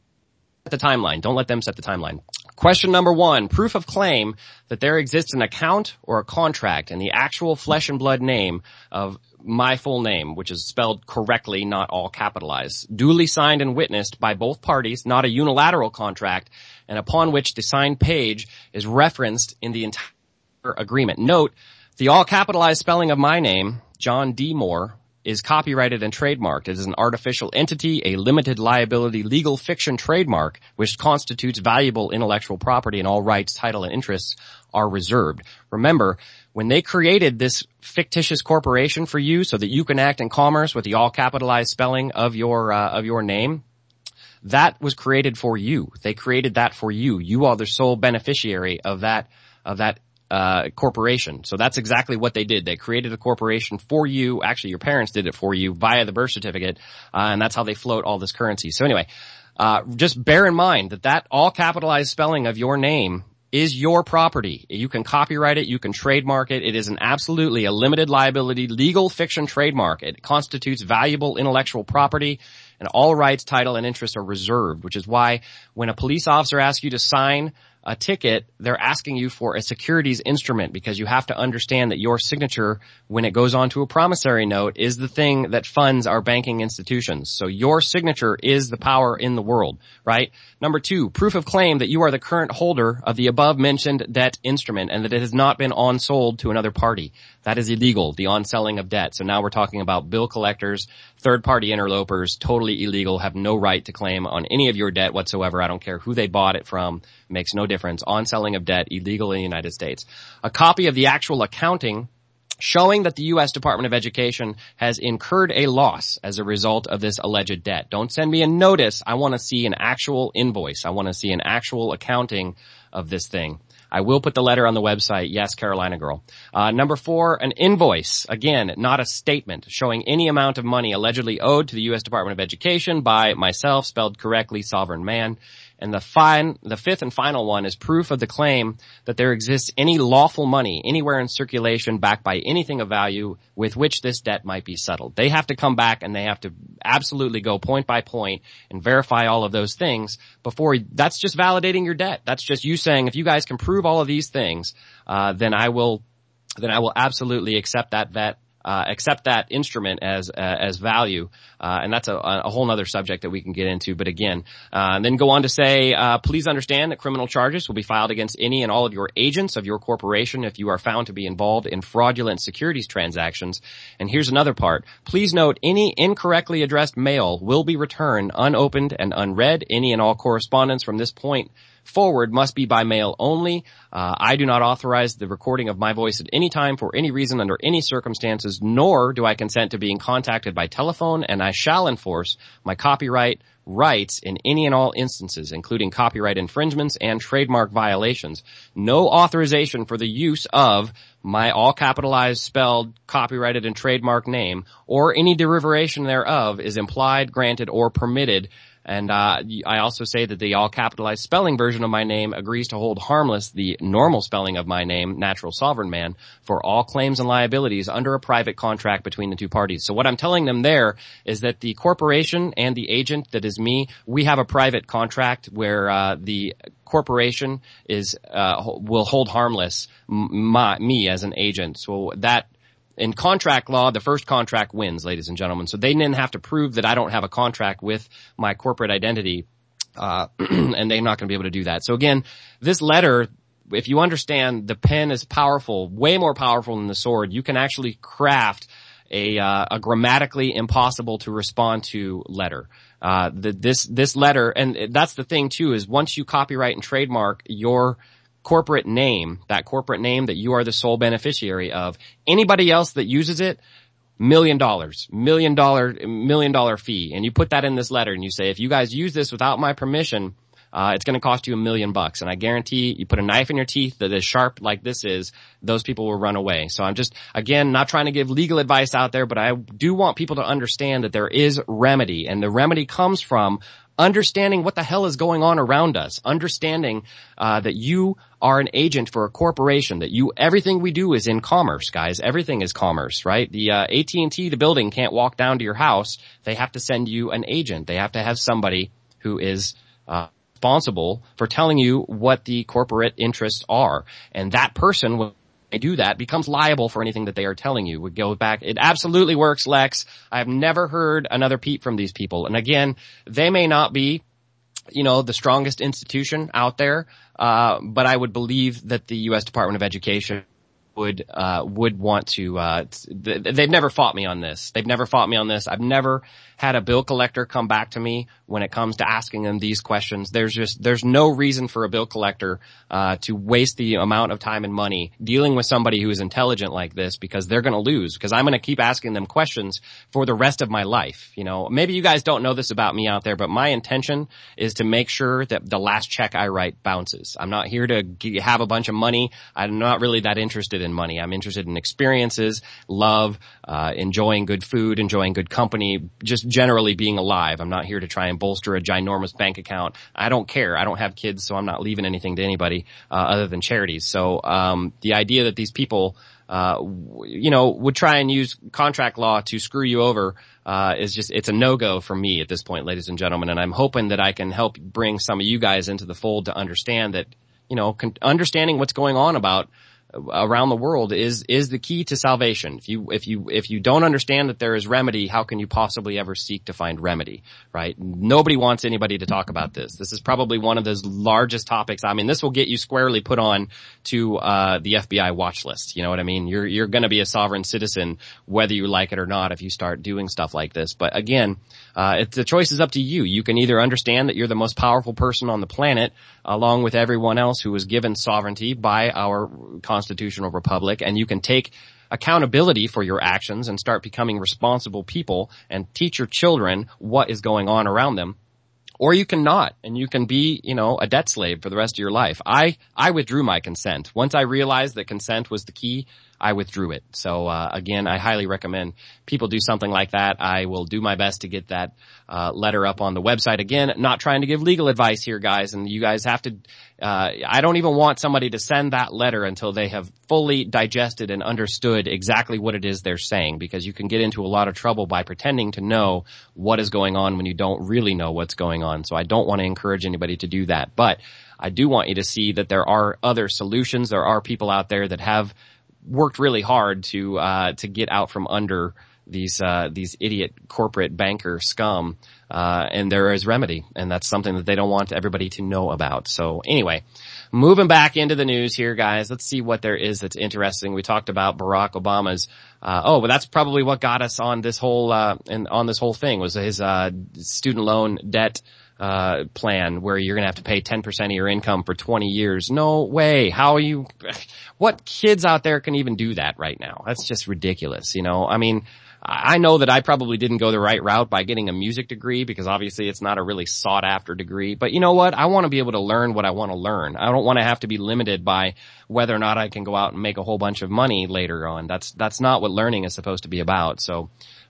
Set the timeline. Don't let them set the timeline. Question number one, proof of claim that there exists an account or a contract in the actual flesh and blood name of my full name, which is spelled correctly, not all capitalized, duly signed and witnessed by both parties, not a unilateral contract, and upon which the signed page is referenced in the entire agreement. Note, the all capitalized spelling of my name, John D. Moore, is copyrighted and trademarked. It is an artificial entity, a limited liability legal fiction trademark, which constitutes valuable intellectual property, and all rights, title, and interests are reserved. Remember, when they created this fictitious corporation for you so that you can act in commerce with the all capitalized spelling of your uh, of your name, that was created for you. They created that for you. You are the sole beneficiary of that of that uh corporation. So that's exactly what they did. They created a corporation for you. Actually, your parents did it for you via the birth certificate, uh, and that's how they float all this currency. So anyway, uh just bear in mind that that all capitalized spelling of your name is your property. You can copyright it. You can trademark it. It is an absolutely a limited liability legal fiction trademark. It constitutes valuable intellectual property, and all rights, title, and interests are reserved, which is why when a police officer asks you to sign a ticket, they're asking you for a securities instrument, because you have to understand that your signature, when it goes onto a promissory note, is the thing that funds our banking institutions. So your signature is the power in the world, right? Number two, proof of claim that you are the current holder of the above mentioned debt instrument and that it has not been on-sold to another party. That is illegal, the on-selling of debt. So now we're talking about bill collectors, third-party interlopers, totally illegal, have no right to claim on any of your debt whatsoever. I don't care who they bought it from. Makes no difference. On-selling of debt, illegal in the United States. A copy of the actual accounting showing that the U S Department of Education has incurred a loss as a result of this alleged debt. Don't send me a notice. I want to see an actual invoice. I want to see an actual accounting of this thing. I will put the letter on the website. Yes, Carolina girl. Uh, number four, an invoice. Again, not a statement showing any amount of money allegedly owed to the U S Department of Education by myself, spelled correctly, Sovereign Man. And the fine, the fifth and final one is proof of the claim that there exists any lawful money anywhere in circulation backed by anything of value with which this debt might be settled. They have to come back and they have to absolutely go point by point and verify all of those things before. That's just validating your debt. That's just you saying, if you guys can prove all of these things, uh, then I will, then I will absolutely accept that vet. Uh, accept that instrument as uh, as value, uh, and that's a, a whole other subject that we can get into. But again, uh, and then go on to say, uh, please understand that criminal charges will be filed against any and all of your agents of your corporation if you are found to be involved in fraudulent securities transactions. And here's another part. Please note, any incorrectly addressed mail will be returned unopened and unread. Any and all correspondence from this point forward must be by mail only. Uh, I do not authorize the recording of my voice at any time for any reason under any circumstances, nor do I consent to being contacted by telephone, and I shall enforce my copyright rights in any and all instances, including copyright infringements and trademark violations. No authorization for the use of my all capitalized, spelled, copyrighted, and trademark name or any derivation thereof is implied, granted, or permitted And uh I also say that the all-capitalized spelling version of my name agrees to hold harmless the normal spelling of my name, Natural Sovereign Man, for all claims and liabilities under a private contract between the two parties. So what I'm telling them there is that the corporation and the agent that is me, we have a private contract where uh the corporation is uh will hold harmless my, me as an agent. So that in contract law, the first contract wins, ladies and gentlemen. So they didn't have to prove that I don't have a contract with my corporate identity, uh, and they're not going to be able to do that. So again, this letter, if you understand the pen is powerful, way more powerful than the sword, you can actually craft a, uh, a grammatically impossible to respond to letter. Uh, the, this, this letter, and that's the thing too, is once you copyright and trademark your corporate name, that corporate name that you are the sole beneficiary of, anybody else that uses it, million dollars, million dollar, million dollar fee. And you put that in this letter and you say, if you guys use this without my permission, uh, it's going to cost you a million bucks. And I guarantee you put a knife in your teeth that is sharp like this is, those people will run away. So I'm just, again, not trying to give legal advice out there, but I do want people to understand that there is remedy, and the remedy comes from understanding what the hell is going on around us, understanding uh that you are an agent for a corporation, that you, everything we do is in commerce, guys. Everything is commerce, right? The uh A T and T, the building, can't walk down to your house. They have to send you an agent. They have to have somebody who is uh responsible for telling you what the corporate interests are. And that person will do that becomes liable for anything that they are telling you. We go back. It absolutely works, Lex. I've never heard another peep from these people. And again, they may not be, you know, the strongest institution out there, uh, but I would believe that the U S Department of Education would, uh, would want to, uh, they've never fought me on this. They've never fought me on this. I've never had a bill collector come back to me when it comes to asking them these questions. There's just, there's no reason for a bill collector, uh, to waste the amount of time and money dealing with somebody who is intelligent like this, because they're going to lose, because I'm going to keep asking them questions for the rest of my life. You know, maybe you guys don't know this about me out there, but my intention is to make sure that the last check I write bounces. I'm not here to g- have a bunch of money. I'm not really that interested in money. I'm interested in experiences, love, uh, enjoying good food, enjoying good company, just generally being alive. I'm not here to try and bolster a ginormous bank account. I don't care. I don't have kids, so I'm not leaving anything to anybody uh, other than charities. So um the idea that these people uh you know would try and use contract law to screw you over uh is just, it's a no-go for me at this point, ladies and gentlemen. And I'm hoping that I can help bring some of you guys into the fold to understand that, you know, con- understanding what's going on about around the world is, is the key to salvation. If you, if you, if you don't understand that there is remedy, how can you possibly ever seek to find remedy, right? Nobody wants anybody to talk about this. This is probably one of the largest topics. I mean, this will get you squarely put on to, uh, the F B I watch list. You know what I mean? You're, you're gonna be a sovereign citizen, whether you like it or not, if you start doing stuff like this. But again, uh, it's, the choice is up to you. You can either understand that you're the most powerful person on the planet, along with everyone else who was given sovereignty by our constitutional republic, and you can take accountability for your actions and start becoming responsible people and teach your children what is going on around them. Or you can not, and you can be, you know, a debt slave for the rest of your life. I, I withdrew my consent. Once I realized that consent was the key, I withdrew it. So, uh, again, I highly recommend people do something like that. I will do my best to get that, uh, letter up on the website. Again, not trying to give legal advice here, guys, and you guys have to, uh, I don't even want somebody to send that letter until they have fully digested and understood exactly what it is they're saying, because you can get into a lot of trouble by pretending to know what is going on when you don't really know what's going on. So I don't want to encourage anybody to do that. But I do want you to see that there are other solutions. There are people out there that have worked really hard to uh to get out from under these uh these idiot corporate banker scum, uh and there is remedy, and that's something that they don't want everybody to know about. So anyway, moving back into the news here, guys, let's see what there is that's interesting. We talked about Barack Obama's uh oh but that's probably what got us on this whole uh and on this whole thing was his uh student loan debt uh plan, where you're gonna have to pay ten percent of your income for twenty years. No way. How are you, what kids out there can even do that right now? That's just ridiculous, you know? I mean, I know that I probably didn't go the right route by getting a music degree, because obviously it's not a really sought after degree. But you know what? I want to be able to learn what I want to learn. I don't want to have to be limited by whether or not I can go out and make a whole bunch of money later on. That's, that's not what learning is supposed to be about. So,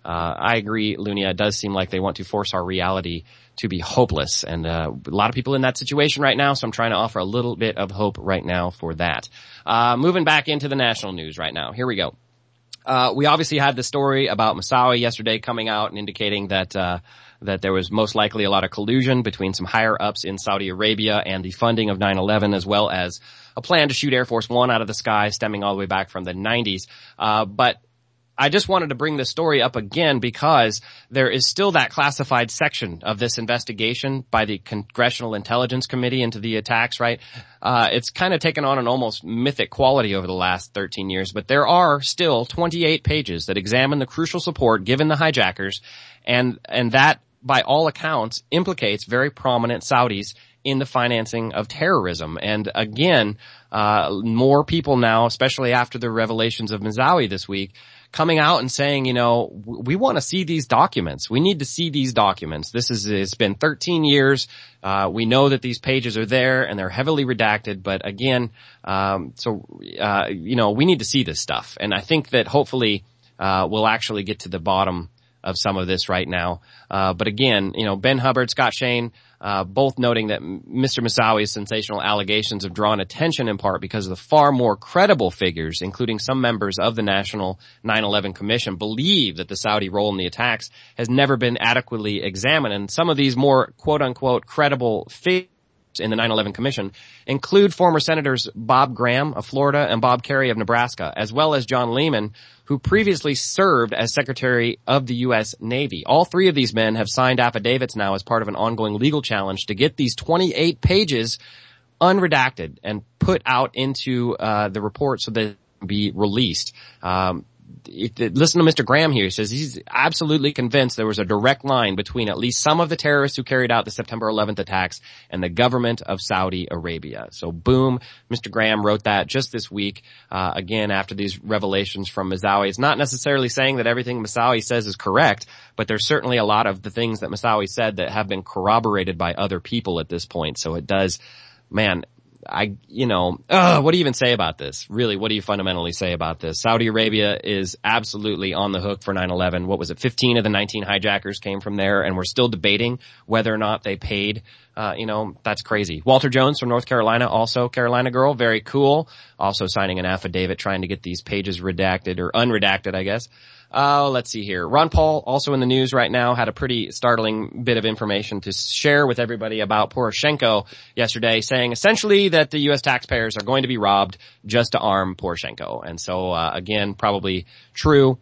uh, I agree, Lunia, it does seem like they want to force our reality to be hopeless. And, uh, a lot of people in that situation right now, so I'm trying to offer a little bit of hope right now for that. Uh, moving back into the national news right now. Here we go. Uh, we obviously had the story about Moussaoui yesterday coming out and indicating that, uh, that there was most likely a lot of collusion between some higher ups in Saudi Arabia and the funding of nine eleven, as well as a plan to shoot Air Force One out of the sky stemming all the way back from the nineties. Uh, but I just wanted to bring this story up again because there is still that classified section of this investigation by the Congressional Intelligence Committee into the attacks, right? Uh, it's kind of taken on an almost mythic quality over the last thirteen years, but there are still twenty-eight pages that examine the crucial support given the hijackers, and, and that, by all accounts, implicates very prominent Saudis in the financing of terrorism. And again, uh, more people now, especially after the revelations of Moussaoui this week, coming out and saying, you know, we want to see these documents. We need to see these documents. This is, it's been thirteen years. Uh, we know that these pages are there and they're heavily redacted, but again, um, so, uh, you know, we need to see this stuff. And I think that hopefully, uh, we'll actually get to the bottom of some of this right now. Uh, but again, you know, Ben Hubbard, Scott Shane, uh, both noting that Mister Moussaoui's sensational allegations have drawn attention in part because of the far more credible figures, including some members of the National nine eleven Commission, believe that the Saudi role in the attacks has never been adequately examined. And some of these more quote-unquote credible figures in the nine eleven Commission include former Senators Bob Graham of Florida and Bob Kerrey of Nebraska, as well as John Lehman, who previously served as Secretary of the U S Navy. All three of these men have signed affidavits now as part of an ongoing legal challenge to get these twenty-eight pages unredacted and put out into uh the report so that it can be released. Um It, it, listen to Mister Graham here. He says he's absolutely convinced there was a direct line between at least some of the terrorists who carried out the September eleventh attacks and the government of Saudi Arabia. So boom, Mister Graham wrote that just this week, uh, again after these revelations from Moussaoui. It's not necessarily saying that everything Moussaoui says is correct, but there's certainly a lot of the things that Moussaoui said that have been corroborated by other people at this point. So it does, man, I, you know, uh, what do you even say about this? Really, what do you fundamentally say about this? Saudi Arabia is absolutely on the hook for nine eleven. What was it? fifteen of the nineteen hijackers came from there, and we're still debating whether or not they paid. Uh, you know, that's crazy. Walter Jones from North Carolina, also Carolina girl, very cool. Also signing an affidavit trying to get these pages redacted or unredacted, I guess. Oh, uh, let's see here. Ron Paul, also in the news right now, had a pretty startling bit of information to share with everybody about Poroshenko yesterday, saying essentially that the U S taxpayers are going to be robbed just to arm Poroshenko. And so, uh, again, probably true.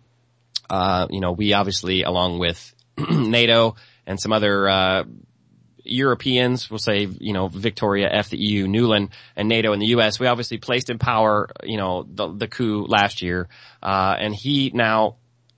Uh, you know, we obviously, along with NATO and some other, uh, Europeans, we'll say, you know, Victoria F, the E U, Nuland, and NATO in the U S, we obviously placed in power, you know, the, the coup last year. Uh, and he now,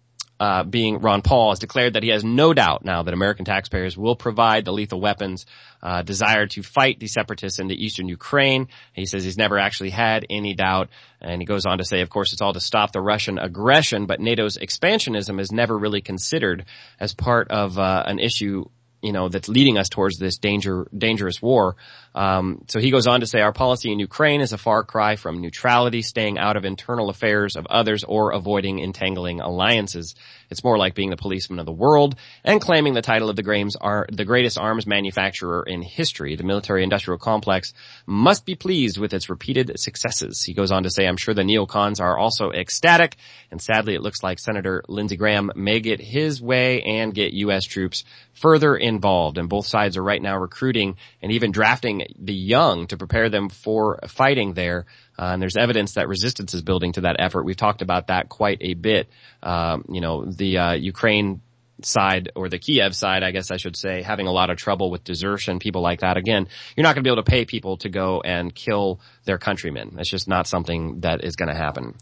Uh, being Ron Paul, has declared that he has no doubt now that American taxpayers will provide the lethal weapons uh, desired to fight the separatists into eastern Ukraine. He says he's never actually had any doubt, and he goes on to say, of course, it's all to stop the Russian aggression, but NATO's expansionism is never really considered as part of uh, an issue, you know, that's leading us towards this danger, dangerous war. Um, so he goes on to say our policy in Ukraine is a far cry from neutrality, staying out of internal affairs of others or avoiding entangling alliances. It's more like being the policeman of the world and claiming the title of the, Graham's are, the greatest arms manufacturer in history. The military-industrial complex must be pleased with its repeated successes. He goes on to say, I'm sure the neocons are also ecstatic, and sadly it looks like Senator Lindsey Graham may get his way and get U S troops further involved. And both sides are right now recruiting and even drafting the young to prepare them for fighting there. Uh, and there's evidence that resistance is building to that effort. We've talked about that quite a bit. Um, you know, the uh, Ukraine side, or the Kiev side, I guess I should say, having a lot of trouble with desertion, people like that. Again, you're not going to be able to pay people to go and kill their countrymen. It's just not something that is going to happen.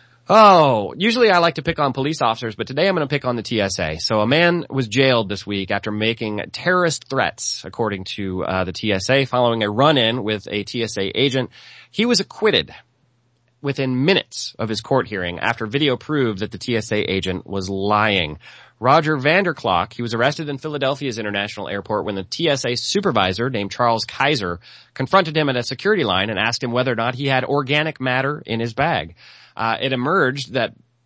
Oh, usually I like to pick on police officers, but today I'm going to pick on the T S A. So a man was jailed this week after making terrorist threats, according to uh, the T S A, following a run-in with a T S A agent. He was acquitted within minutes of his court hearing after video proved that the T S A agent was lying. Roger Vanderklok, he was arrested in Philadelphia's International Airport when the T S A supervisor named Charles Kaiser confronted him at a security line and asked him whether or not he had organic matter in his bag. Uh, it emerged that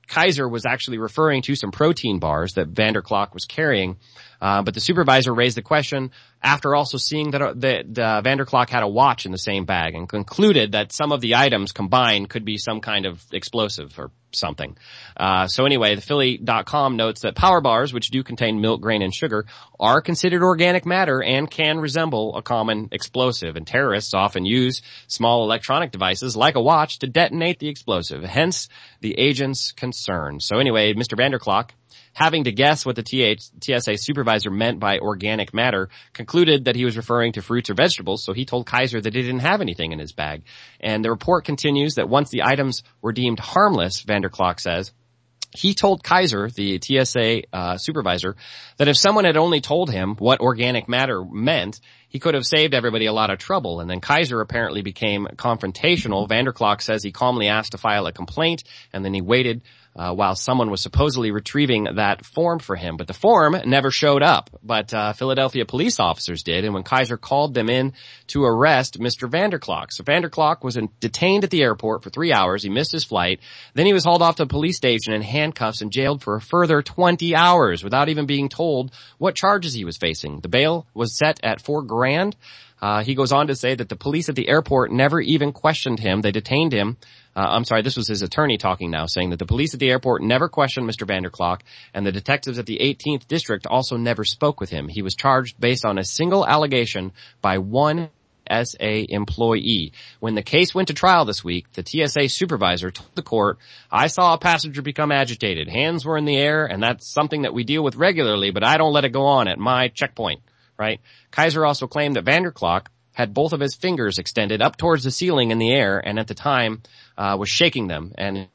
Kaiser was actually referring to some protein bars that Vanderklok was carrying. Uh, but the supervisor raised the question after also seeing that, uh, that uh, Vanderklok had a watch in the same bag and concluded that some of the items combined could be some kind of explosive or something. Uh, so anyway, the Philly dot com notes that power bars, which do contain milk, grain, and sugar, are considered organic matter and can resemble a common explosive. And terrorists often use small electronic devices like a watch to detonate the explosive, hence the agent's concern. So anyway, Mister Vanderklok, having to guess what the T S A supervisor meant by organic matter, concluded that he was referring to fruits or vegetables, so he told Kaiser that he didn't have anything in his bag. And the report continues that once the items were deemed harmless, Vanderklok says, he told Kaiser, the T S A uh, supervisor, that if someone had only told him what organic matter meant, he could have saved everybody a lot of trouble. And then Kaiser apparently became confrontational. Vanderklok says he calmly asked to file a complaint, and then he waited Uh, while someone was supposedly retrieving that form for him. But the form never showed up. But uh, Philadelphia police officers did, and when Kaiser called them in to arrest Mister Vanderklok. So Vanderklok was in, detained at the airport for three hours. He missed his flight. Then he was hauled off to a police station in handcuffs and jailed for a further twenty hours without even being told what charges he was facing. The bail was set at four grand. Uh, he goes on to say that the police at the airport never even questioned him. They detained him. Uh, I'm sorry, this was his attorney talking now, saying that the police at the airport never questioned Mister Vanderklok, and the detectives at the eighteenth district also never spoke with him. He was charged based on a single allegation by one T S A employee. When the case went to trial this week, the T S A supervisor told the court, I saw a passenger become agitated. Hands were in the air, and that's something that we deal with regularly, but I don't let it go on at my checkpoint, right? Kaiser also claimed that Vanderklok had both of his fingers extended up towards the ceiling in the air, and at the time uh was shaking them. And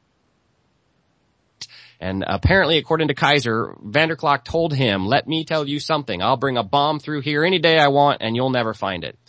and apparently, according to Kaiser, Vanderklok told him, let me tell you something. I'll bring a bomb through here any day I want, and you'll never find it.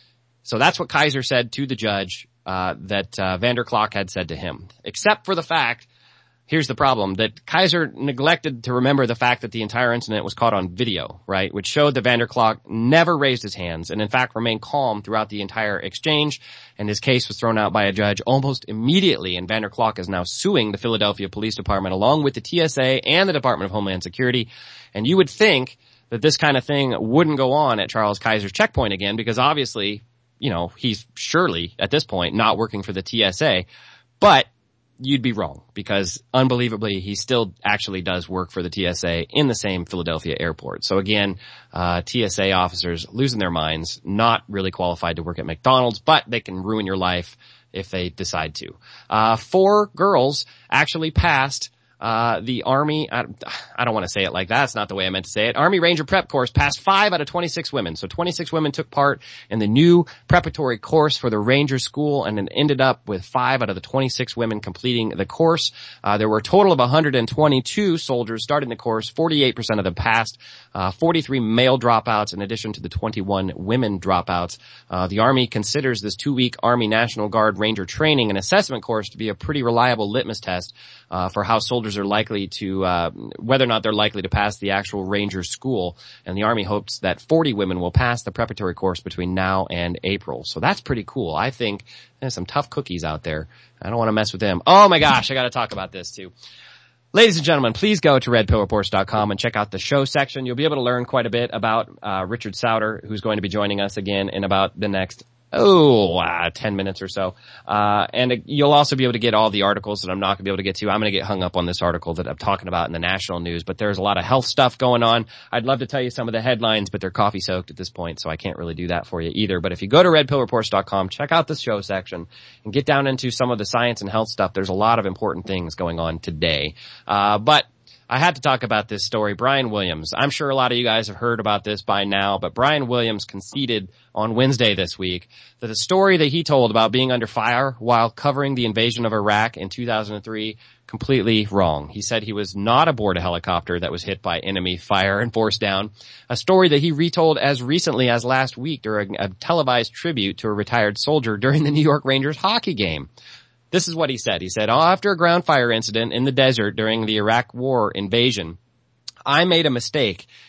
So that's what Kaiser said to the judge uh that uh Vanderklok had said to him. Except for the fact, here's the problem, that Kaiser neglected to remember the fact that the entire incident was caught on video, right, which showed that Vanderklok never raised his hands and, in fact, remained calm throughout the entire exchange, and his case was thrown out by a judge almost immediately, and Vanderklok is now suing the Philadelphia Police Department along with the T S A and the Department of Homeland Security. And you would think that this kind of thing wouldn't go on at Charles Kaiser's checkpoint again, because obviously, you know, he's surely, at this point, not working for the T S A, but you'd be wrong, because unbelievably he still actually does work for the T S A in the same Philadelphia airport. So again, uh T S A officers losing their minds, not really qualified to work at McDonald's, but they can ruin your life if they decide to. Uh four girls actually passed Uh, the Army, I, I don't want to say it like that. That's not the way I meant to say it. Army Ranger Prep Course passed five out of twenty-six women. So twenty-six women took part in the new preparatory course for the Ranger School, and it ended up with five out of the twenty-six women completing the course. Uh, there were a total of one hundred twenty-two soldiers starting the course. forty-eight percent of them passed. Uh, forty-three male dropouts in addition to the twenty-one women dropouts. Uh, the Army considers this two-week Army National Guard Ranger training and assessment course to be a pretty reliable litmus test uh, for how soldiers are likely to, uh, whether or not they're likely to pass the actual Ranger school. And the Army hopes that forty women will pass the preparatory course between now and April. So that's pretty cool. I think there's some tough cookies out there. I don't want to mess with them. Oh my gosh, I got to talk about this too. Ladies and gentlemen, please go to red pill reports dot com and check out the show section. You'll be able to learn quite a bit about uh, Richard Sauter, who's going to be joining us again in about the next Oh, uh, ten minutes or so. Uh, and uh, you'll also be able to get all the articles that I'm not going to be able to get to. I'm going to get hung up on this article that I'm talking about in the national news, but there's a lot of health stuff going on. I'd love to tell you some of the headlines, but they're coffee soaked at this point, so I can't really do that for you either. But if you go to red pill reports dot com, check out the show section and get down into some of the science and health stuff. There's a lot of important things going on today. Uh, but I had to talk about this story. Brian Williams. I'm sure a lot of you guys have heard about this by now, but Brian Williams conceded on Wednesday this week that the story that he told about being under fire while covering the invasion of Iraq in two thousand three, completely wrong. He said he was not aboard a helicopter that was hit by enemy fire and forced down, a story that he retold as recently as last week during a televised tribute to a retired soldier during the New York Rangers hockey game. This is what he said. He said, oh, after a ground fire incident in the desert during the Iraq war invasion, I made a mistake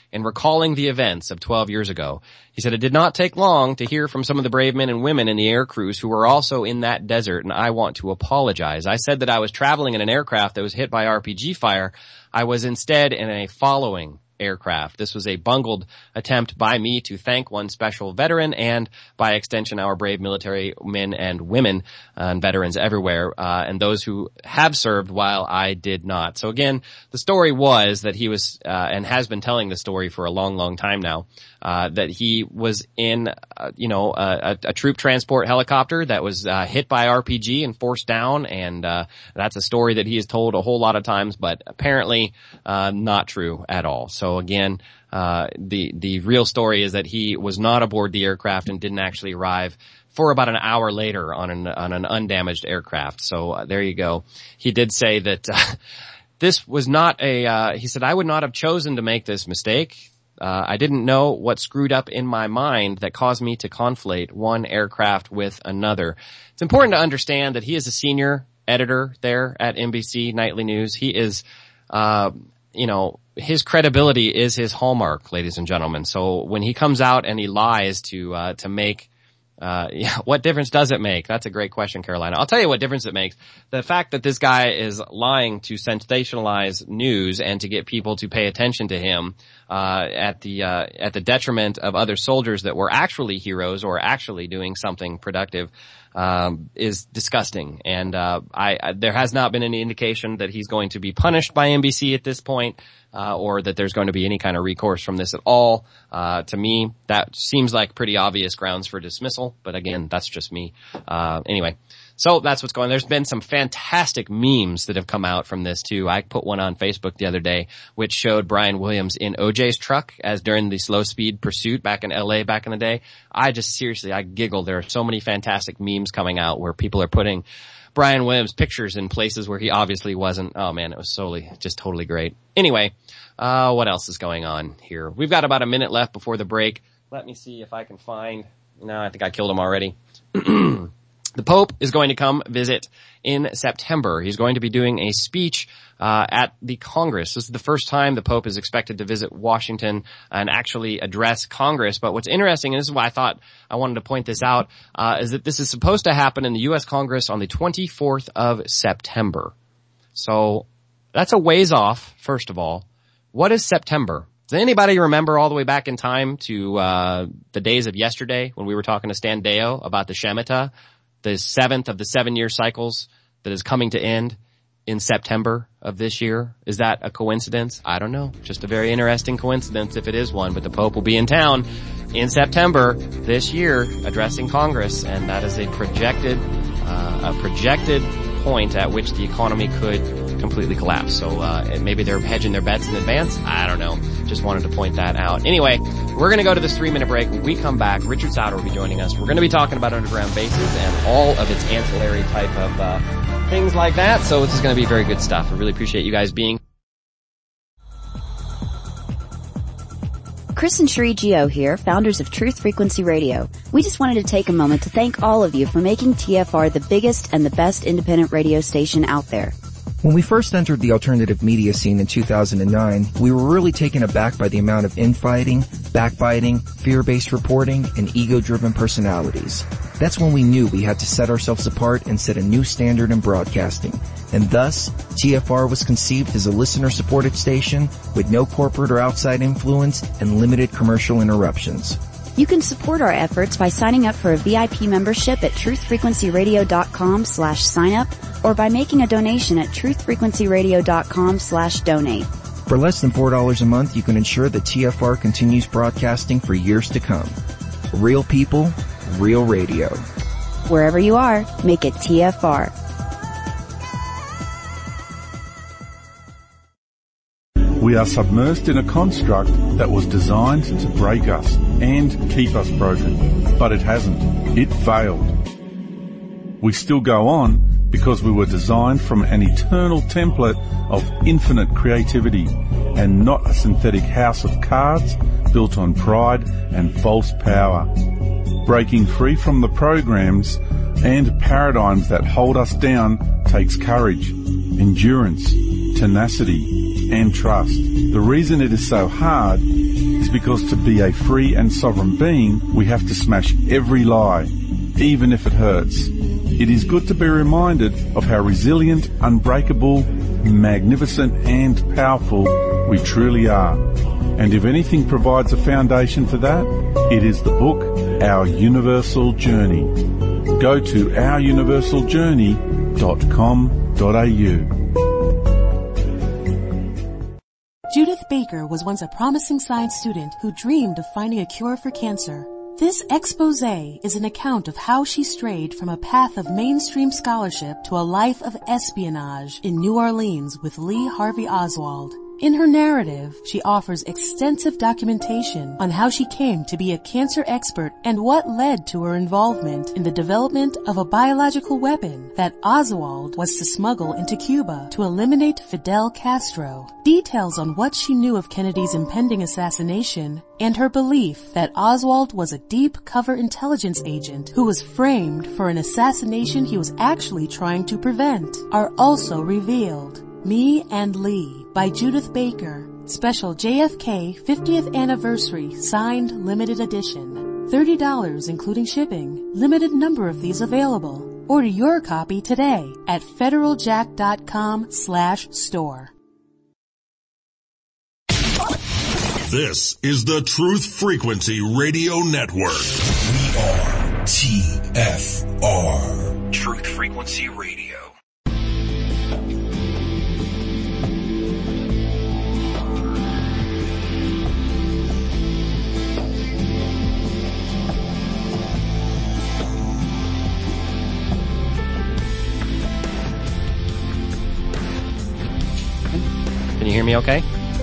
in recalling the events of twelve years ago. He said, it did not take long to hear from some of the brave men and women in the air crews who were also in that desert, and I want to apologize. I said that I was traveling in an aircraft that was hit by R P G fire. I was instead in a following aircraft. This was a bungled attempt by me to thank one special veteran and, by extension, our brave military men and women uh, and veterans everywhere, uh, and those who have served while I did not. So again, the story was that he was, uh, and has been telling the story for a long, long time now, uh, that he was in, uh, you know, a, a, a troop transport helicopter that was uh, hit by R P G and forced down, and uh, that's a story that he has told a whole lot of times, but apparently uh, not true at all. So So again, uh, the, the real story is that he was not aboard the aircraft and didn't actually arrive for about an hour later on an, on an undamaged aircraft. So uh, there you go. He did say that, uh, this was not a, uh, he said, I would not have chosen to make this mistake. Uh, I didn't know what screwed up in my mind that caused me to conflate one aircraft with another. It's important to understand that he is a senior editor there at N B C Nightly News. He is, uh, you know, his credibility is his hallmark, ladies and gentlemen. So when he comes out and he lies to, uh, to make, uh, yeah, what difference does it make? That's a great question, Carolina. I'll tell you what difference it makes. The fact that this guy is lying to sensationalize news and to get people to pay attention to him, uh, at the, uh, at the detriment of other soldiers that were actually heroes or actually doing something productive, um, is disgusting. And, uh, I, I, there has not been any indication that he's going to be punished by N B C at this point. Uh, or that there's going to be any kind of recourse from this at all. Uh, to me, that seems like pretty obvious grounds for dismissal, but again, that's just me. Uh, anyway, so that's what's going on. There's been some fantastic memes that have come out from this too. I put one on Facebook the other day, which showed Brian Williams in O J's truck as during the slow speed pursuit back in L A back in the day. I just seriously, I giggle. There are so many fantastic memes coming out where people are putting Brian Williams pictures in places where he obviously wasn't. Oh man, it was solely just totally great. Anyway, uh, what else is going on here? We've got about a minute left before the break. Let me see if I can find, no, I think I killed him already. The Pope is going to come visit in September. He's going to be doing a speech uh at the Congress. This is the first time the Pope is expected to visit Washington and actually address Congress. But what's interesting, and this is why I thought I wanted to point this out, uh is that this is supposed to happen in the U S Congress on the twenty-fourth of September. So that's a ways off, first of all. What is September? Does anybody remember all the way back in time to uh the days of yesterday when we were talking to Stan Deo about the Shemitah? The seventh of the seven-year cycles that is coming to end in September of this year. Is that a coincidence? I don't know. Just a very interesting coincidence if it is one. But the Pope will be in town in September this year addressing Congress, and that is a projected, uh, a projected point at which the economy could completely collapse. So, uh, maybe they're hedging their bets in advance. I don't know. Just wanted to point that out. Anyway, we're going to go to this three-minute break. When we come back, Richard Sauter will be joining us. We're going to be talking about underground bases and all of its ancillary type of uh things like that. So this is going to be very good stuff. I really appreciate you guys being. Chris and Sheree Gio here, founders of Truth Frequency Radio. We just wanted to take a moment to thank all of you for making T F R the biggest and the best independent radio station out there. When we first entered the alternative media scene in two thousand nine, we were really taken aback by the amount of infighting, backbiting, fear-based reporting, and ego-driven personalities. That's when we knew we had to set ourselves apart and set a new standard in broadcasting. And thus, T F R was conceived as a listener-supported station with no corporate or outside influence and limited commercial interruptions. You can support our efforts by signing up for a V I P membership at truthfrequencyradio.com slash sign up or by making a donation at truthfrequencyradio.com slash donate. For less than four dollars a month, you can ensure that T F R continues broadcasting for years to come. Real people, real radio. Wherever you are, make it T F R. We are submersed in a construct that was designed to break us and keep us broken, but it hasn't. It failed. We still go on because we were designed from an eternal template of infinite creativity and not a synthetic house of cards built on pride and false power. Breaking free from the programs and paradigms that hold us down takes courage, endurance, tenacity, and trust. The reason it is so hard is because to be a free and sovereign being, we have to smash every lie, even if it hurts. It is good to be reminded of how resilient, unbreakable, magnificent and powerful we truly are. And if anything provides a foundation for that, it is the book, Our Universal Journey. Go to our universal journey dot com dot a u. Judith Baker was once a promising science student who dreamed of finding a cure for cancer. This expose is an account of how she strayed from a path of mainstream scholarship to a life of espionage in New Orleans with Lee Harvey Oswald. In her narrative, she offers extensive documentation on how she came to be a cancer expert and what led to her involvement in the development of a biological weapon that Oswald was to smuggle into Cuba to eliminate Fidel Castro. Details on what she knew of Kennedy's impending assassination and her belief that Oswald was a deep cover intelligence agent who was framed for an assassination he was actually trying to prevent are also revealed. Me and Lee by Judith Baker. Special J F K fiftieth Anniversary Signed Limited Edition. thirty dollars including shipping. Limited number of these available. Order your copy today at federaljack.com slash store. This is the Truth Frequency Radio Network. We are T F R. Truth Frequency Radio. Can you hear me okay?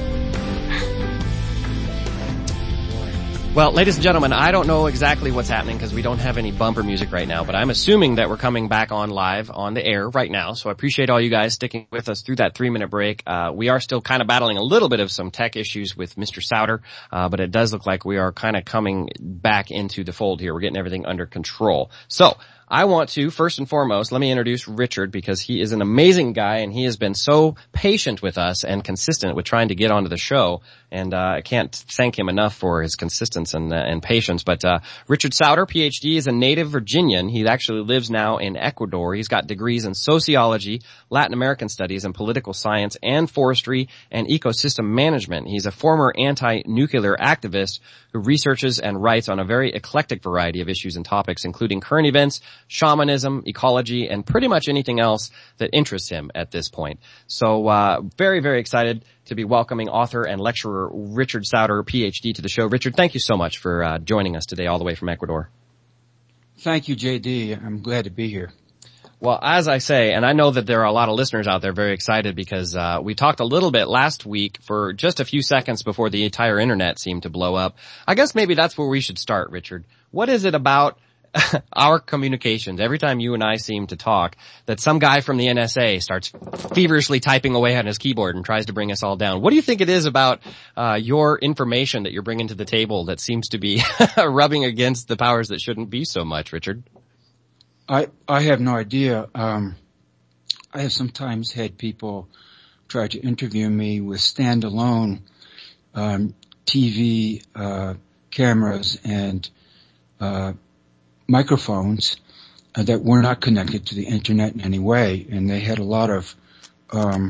Well, ladies and gentlemen, I don't know exactly what's happening because we don't have any bumper music right now, but I'm assuming that we're coming back on live on the air right now. So I appreciate all you guys sticking with us through that three minute break. Uh, we are still kind of battling a little bit of some tech issues with Mister Souter, uh, but it does look like we are kind of coming back into the fold here. We're getting everything under control. So I want to, first and foremost, let me introduce Richard because he is an amazing guy and he has been so patient with us and consistent with trying to get onto the show. And uh, I can't thank him enough for his consistency and, uh, and patience. But uh, Richard Souter, P H D, is a native Virginian. He actually lives now in Ecuador. He's got degrees in sociology, Latin American studies, and political science, and forestry and ecosystem management. He's a former anti-nuclear activist who researches and writes on a very eclectic variety of issues and topics, including current events, shamanism, ecology, and pretty much anything else that interests him at this point. So uh very, very excited to be welcoming author and lecturer Richard Souter, P H D, to the show. Richard, thank you so much for uh joining us today all the way from Ecuador. Thank you, J D. I'm glad to be here. Well, as I say, and I know that there are a lot of listeners out there very excited because uh we talked a little bit last week for just a few seconds before the entire internet seemed to blow up. I guess maybe that's where we should start, Richard. What is it about our communications, every time you and I seem to talk, that some guy from the N S A starts feverishly typing away on his keyboard and tries to bring us all down? What do you think it is about uh your information that you're bringing to the table that seems to be rubbing against the powers that shouldn't be so much, Richard? I I have no idea. Um I have sometimes had people try to interview me with standalone um T V uh cameras and uh microphones uh, that were not connected to the internet in any way, and they had a lot of um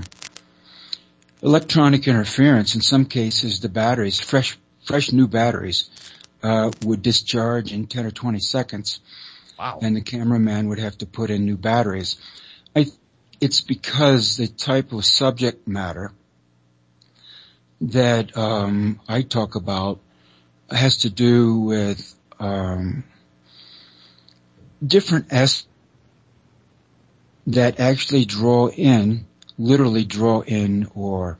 electronic interference. In some cases, the batteries, fresh fresh new batteries, uh would discharge in ten or twenty seconds. Wow. And the cameraman would have to put in new batteries. I it's because the type of subject matter that um I talk about has to do with um different S that actually draw in, literally draw in, or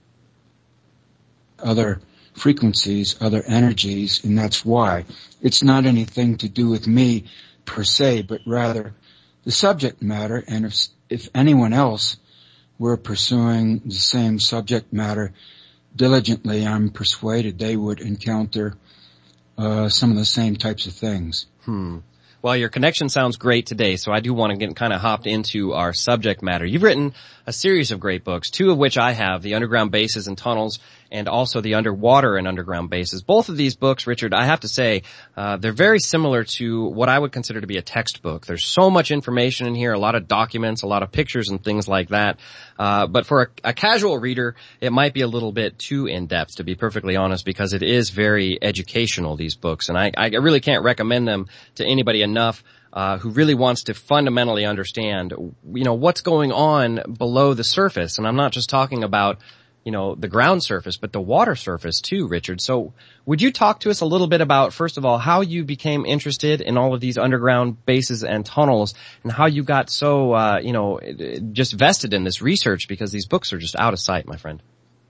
other frequencies, other energies, and that's why. It's not anything to do with me per se, but rather the subject matter, and if, if anyone else were pursuing the same subject matter diligently, I'm persuaded they would encounter uh some of the same types of things. Hmm. Well, your connection sounds great today, so I do want to get kind of hopped into our subject matter. You've written a series of great books, two of which I have, The Underground Bases and Tunnels, and also The Underwater and Underground Bases. Both of these books, Richard, I have to say, uh, they're very similar to what I would consider to be a textbook. There's so much information in here, a lot of documents, a lot of pictures and things like that. Uh, but for a, a casual reader, it might be a little bit too in-depth, to be perfectly honest, because it is very educational, these books. And I, I really can't recommend them to anybody enough uh who really wants to fundamentally understand, you know, what's going on below the surface. And I'm not just talking about, you know, the ground surface, but the water surface too, Richard. So would you talk to us a little bit about, first of all, how you became interested in all of these underground bases and tunnels, and how you got so, uh, you know, just vested in this research, because these books are just out of sight, my friend.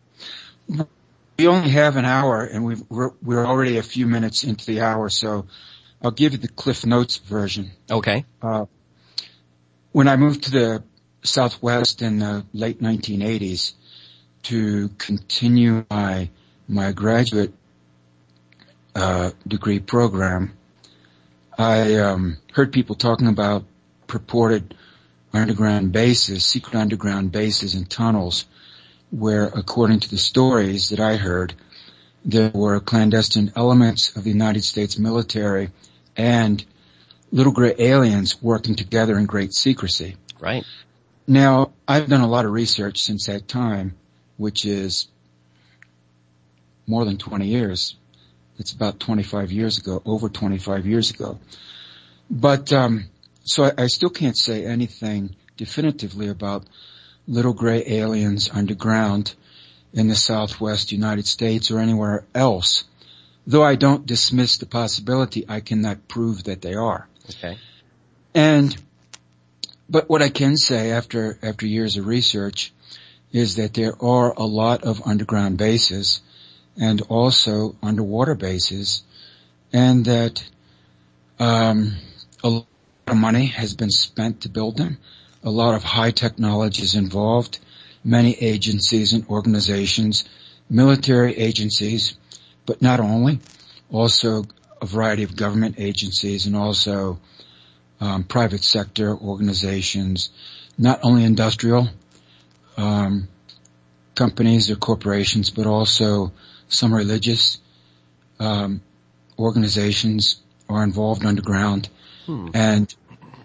We only have an hour, and we've, we're, we're already a few minutes into the hour, so I'll give you the Cliff Notes version. Okay. Uh, when I moved to the Southwest in the late nineteen eighties to continue my, my graduate, uh, degree program, I, um, heard people talking about purported underground bases, secret underground bases and tunnels, where, according to the stories that I heard, there were clandestine elements of the United States military and little gray aliens working together in great secrecy. Right. Now, I've done a lot of research since that time, which is more than twenty years. It's about twenty-five years ago, over twenty-five years ago. But, um, so I, I still can't say anything definitively about little gray aliens underground in the Southwest United States or anywhere else. Though I don't dismiss the possibility, I cannot prove that they are. Okay. And, but what I can say after, after years of research is that there are a lot of underground bases and also underwater bases, and that, um, a lot of money has been spent to build them. A lot of high technology is involved. Many agencies and organizations, military agencies, but not only, also a variety of government agencies and also um, private sector organizations, not only industrial um, companies or corporations, but also some religious um, organizations are involved underground. Hmm. And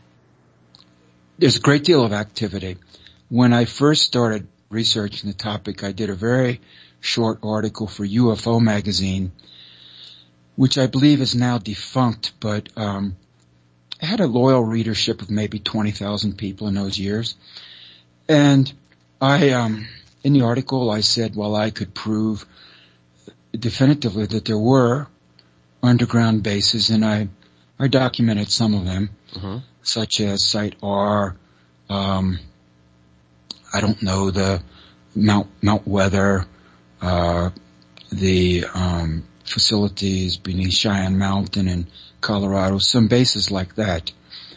there's a great deal of activity. When I first started researching the topic, I did a very short article for U F O magazine, which I believe is now defunct, but um I had a loyal readership of maybe twenty thousand people in those years. And I um in the article I said, well, I could prove definitively that there were underground bases, and I I documented some of them, mm-hmm. such as Site R, um I don't know, the Mount Mount Weather, uh the um facilities beneath Cheyenne Mountain in Colorado, some bases like that.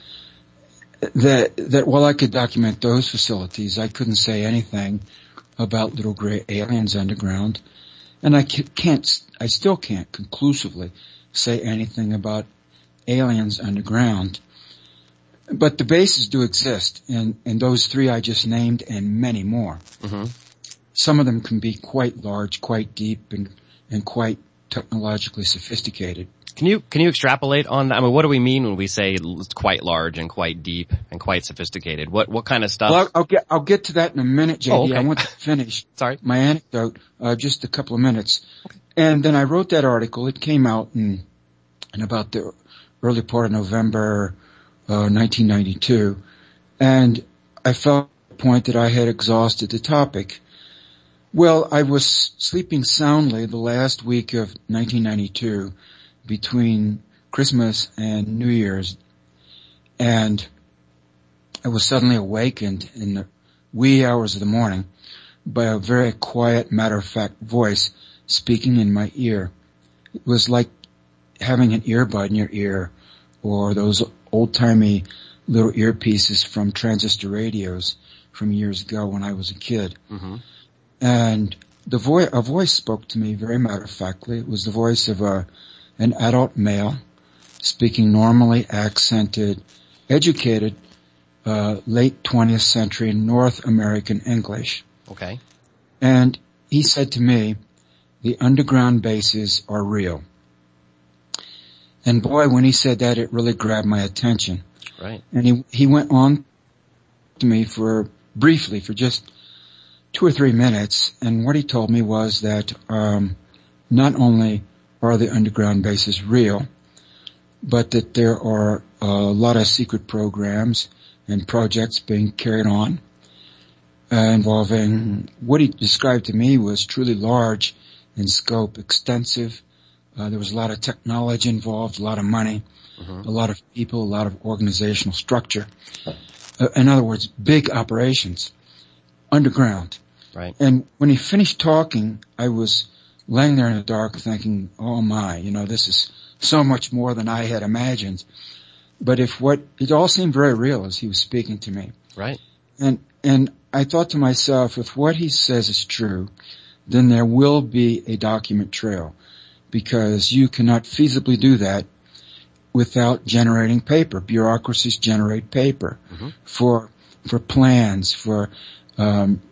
That that while I could document those facilities, I couldn't say anything about little gray aliens underground, and I can't, I still can't conclusively say anything about aliens underground. But the bases do exist, and, and those three I just named and many more. Mm-hmm. Some of them can be quite large, quite deep, and, and quite technologically sophisticated. Can you, can you extrapolate on that? I mean, what do we mean when we say it's quite large and quite deep and quite sophisticated? What, what kind of stuff? Well, I'll get, I'll get to that in a minute, J D. Oh, okay. I want to finish Sorry. my anecdote, uh, just a couple of minutes. Okay. And then I wrote that article. It came out in, in about the early part of November, uh, nineteen ninety-two. And I felt at the point that I had exhausted the topic. Well, I was sleeping soundly the last week of nineteen ninety-two between Christmas and New Year's, and I was suddenly awakened in the wee hours of the morning by a very quiet, matter-of-fact voice speaking in my ear. It was like having an earbud in your ear, or those old-timey little earpieces from transistor radios from years ago when I was a kid. Mm-hmm. And the voice, a voice spoke to me very matter-of-factly. It was the voice of a, an adult male speaking normally accented, educated, uh, late twentieth century North American English. Okay. And he said to me, the underground bases are real. And boy, when he said that, it really grabbed my attention. Right. And he, he went on to me for, briefly, for just two or three minutes. And what he told me was that, um, not only are the underground bases real, but that there are a lot of secret programs and projects being carried on uh, involving what he described to me was truly large in scope, extensive. Uh, there was a lot of technology involved, a lot of money, mm-hmm. a lot of people, a lot of organizational structure. Uh, in other words, big operations, underground. Right. And when he finished talking, I was laying there in the dark thinking, oh my, you know, this is so much more than I had imagined. But if what, it all seemed very real as he was speaking to me. Right. And, and I thought to myself, if what he says is true, then there will be a document trail, because you cannot feasibly do that without generating paper. Bureaucracies generate paper mm-hmm. for, for plans, for, um,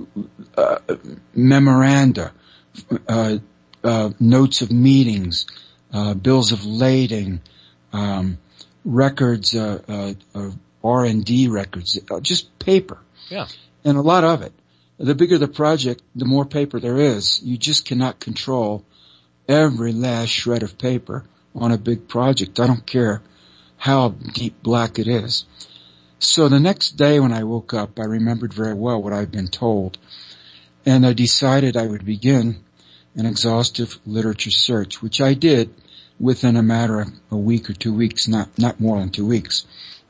uh, memoranda, uh, uh, notes of meetings, uh, bills of lading, um, records, uh, uh, uh R and D records, uh, just paper. Yeah. And a lot of it. The bigger the project, the more paper there is. You just cannot control every last shred of paper on a big project. I don't care how deep black it is. So the next day when I woke up, I remembered very well what I'd been told. And I decided I would begin an exhaustive literature search, which I did within a matter of a week or two weeks, not, not more than two weeks.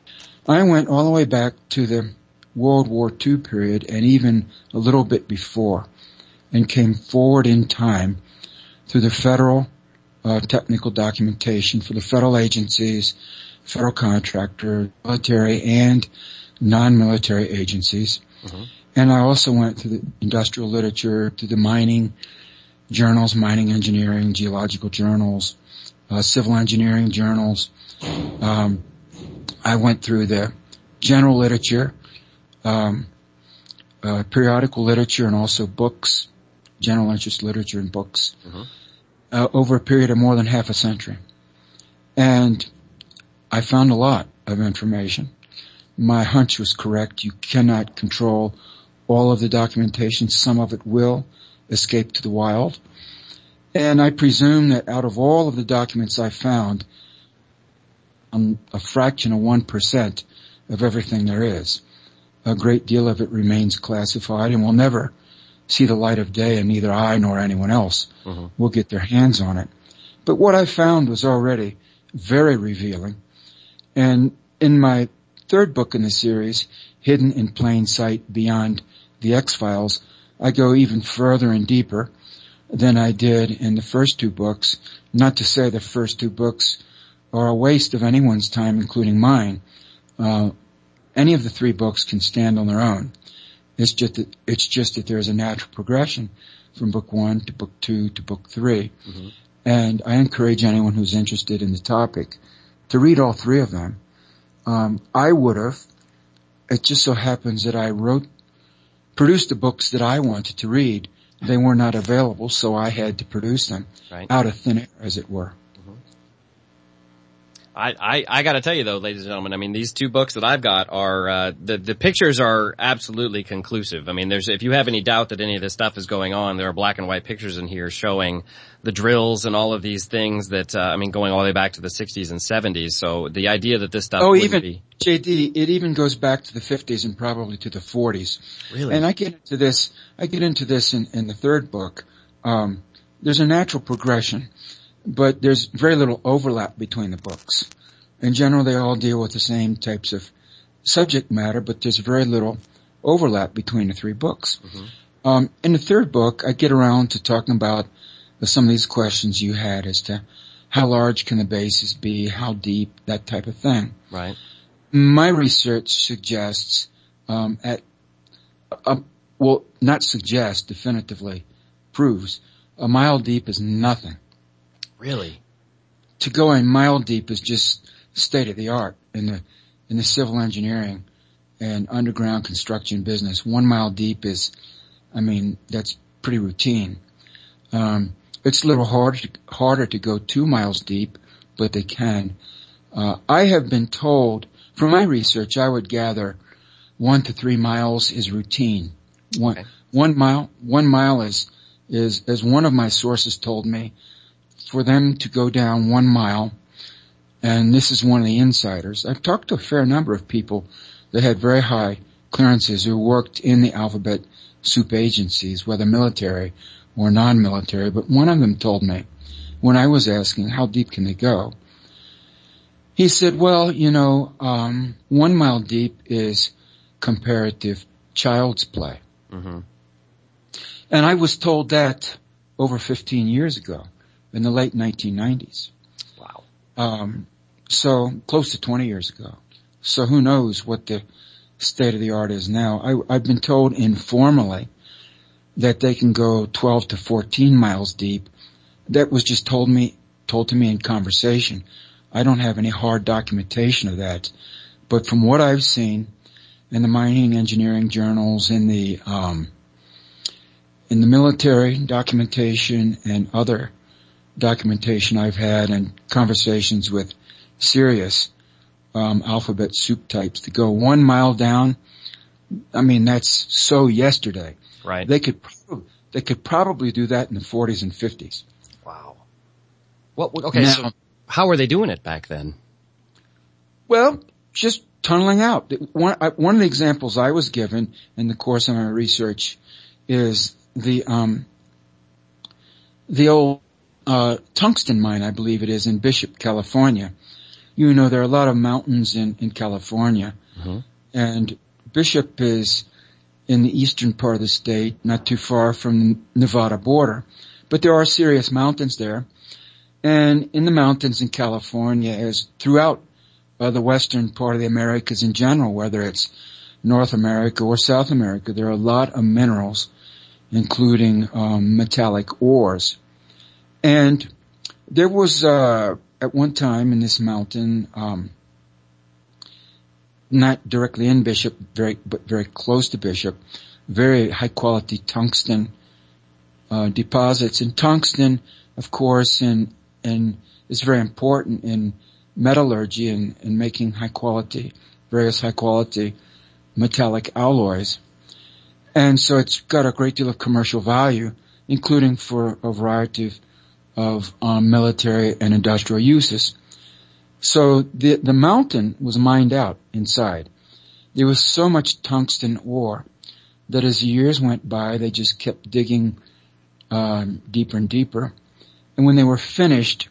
I went all the way back to the World War Two period and even a little bit before, and came forward in time through the federal uh, technical documentation for the federal agencies, federal contractor, military and non-military agencies. Mm-hmm. And I also went through the industrial literature, to the mining journals, mining engineering, geological journals, uh, civil engineering journals. Um, I went through the general literature, um, uh, periodical literature, and also books, general interest literature and books, mm-hmm. uh, over a period of more than half a century. And I found a lot of information. My hunch was correct. You cannot control all of the documentation. Some of it will escape to the wild. And I presume that out of all of the documents I found, um, a fraction of one percent of everything there is. A great deal of it remains classified and will never see the light of day, and neither I nor anyone else mm-hmm. will get their hands on it. But what I found was already very revealing. And in my third book in the series, Hidden in Plain Sight Beyond the X-Files, I go even further and deeper than I did in the first two books. Not to say the first two books are a waste of anyone's time, including mine. Uh, any of the three books can stand on their own. It's just that, it's just that there's a natural progression from book one to book two to book three. Mm-hmm. And I encourage anyone who's interested in the topic to read all three of them. Um, I would have. It just so happens that I wrote, produced the books that I wanted to read. They were not available, so I had to produce them right. out of thin air, as it were. I, I, I gotta tell you though, ladies and gentlemen, I mean, these two books that I've got are, uh, the, the pictures are absolutely conclusive. I mean, there's, if you have any doubt that any of this stuff is going on, there are black and white pictures in here showing the drills and all of these things that, uh, I mean, going all the way back to the sixties and seventies. So the idea that this stuff Oh, wouldn't even, be... J D, it even goes back to the fifties and probably to the forties. Really? And I get into this, I get into this in, in the third book. Um, there's a natural progression, but there's very little overlap between the books. In general, they all deal with the same types of subject matter, but there's very little overlap between the three books. Mm-hmm. Um, in the third book, I get around to talking about some of these questions you had as to how large can the bases be, how deep, that type of thing. Right. My research suggests, um, at, uh, well, not suggests, definitively proves, a mile deep is nothing. Really? to go a mile deep is just state of the art in the in the civil engineering and underground construction business. One mile deep is, I mean, that's pretty routine. Um, it's a little harder to, harder to go two miles deep, but they can. Uh, I have been told, from my research, I would gather one to three miles is routine. One, okay. one mile, one mile is, is, as one of my sources told me, for them to go down one mile, and this is one of the insiders. I've talked to a fair number of people that had very high clearances who worked in the alphabet soup agencies, whether military or non-military, but one of them told me, when I was asking how deep can they go, he said, well, you know, um, one mile deep is comparative child's play. Mm-hmm. And I was told that over fifteen years ago, in the late nineteen nineties. Wow. Um, so close to twenty years ago. So who knows what the state of the art is now. I, I've been told informally that they can go twelve to fourteen miles deep. That was just told me, told to me in conversation. I don't have any hard documentation of that. But from what I've seen in the mining engineering journals, in the, um, in the military documentation and other documentation I've had and conversations with serious um, alphabet soup types to go one mile down, I mean, that's so yesterday. Right. They could prob- they could probably do that in the forties and fifties. Wow. What? Okay. Now, so how were they doing it back then? Well, just tunneling out. One, I, one of the examples I was given in the course of my research is the um the old uh tungsten mine, I believe it is, in Bishop, California. You know, there are a lot of mountains in, in California. Mm-hmm. And Bishop is in the eastern part of the state, not too far from the Nevada border. But there are serious mountains there. And in the mountains in California, as throughout uh, the western part of the Americas in general, whether it's North America or South America, there are a lot of minerals, including um, metallic ores. And there was, uh, at one time in this mountain, um, not directly in Bishop, very, but very close to Bishop, very high quality tungsten, uh, deposits. And tungsten, of course, and, and is very important in metallurgy and, and making high quality, various high quality metallic alloys. And so it's got a great deal of commercial value, including for a variety of of um, military and industrial uses. So the the mountain was mined out inside. There was so much tungsten ore that as the years went by, they just kept digging um, deeper and deeper. And when they were finished,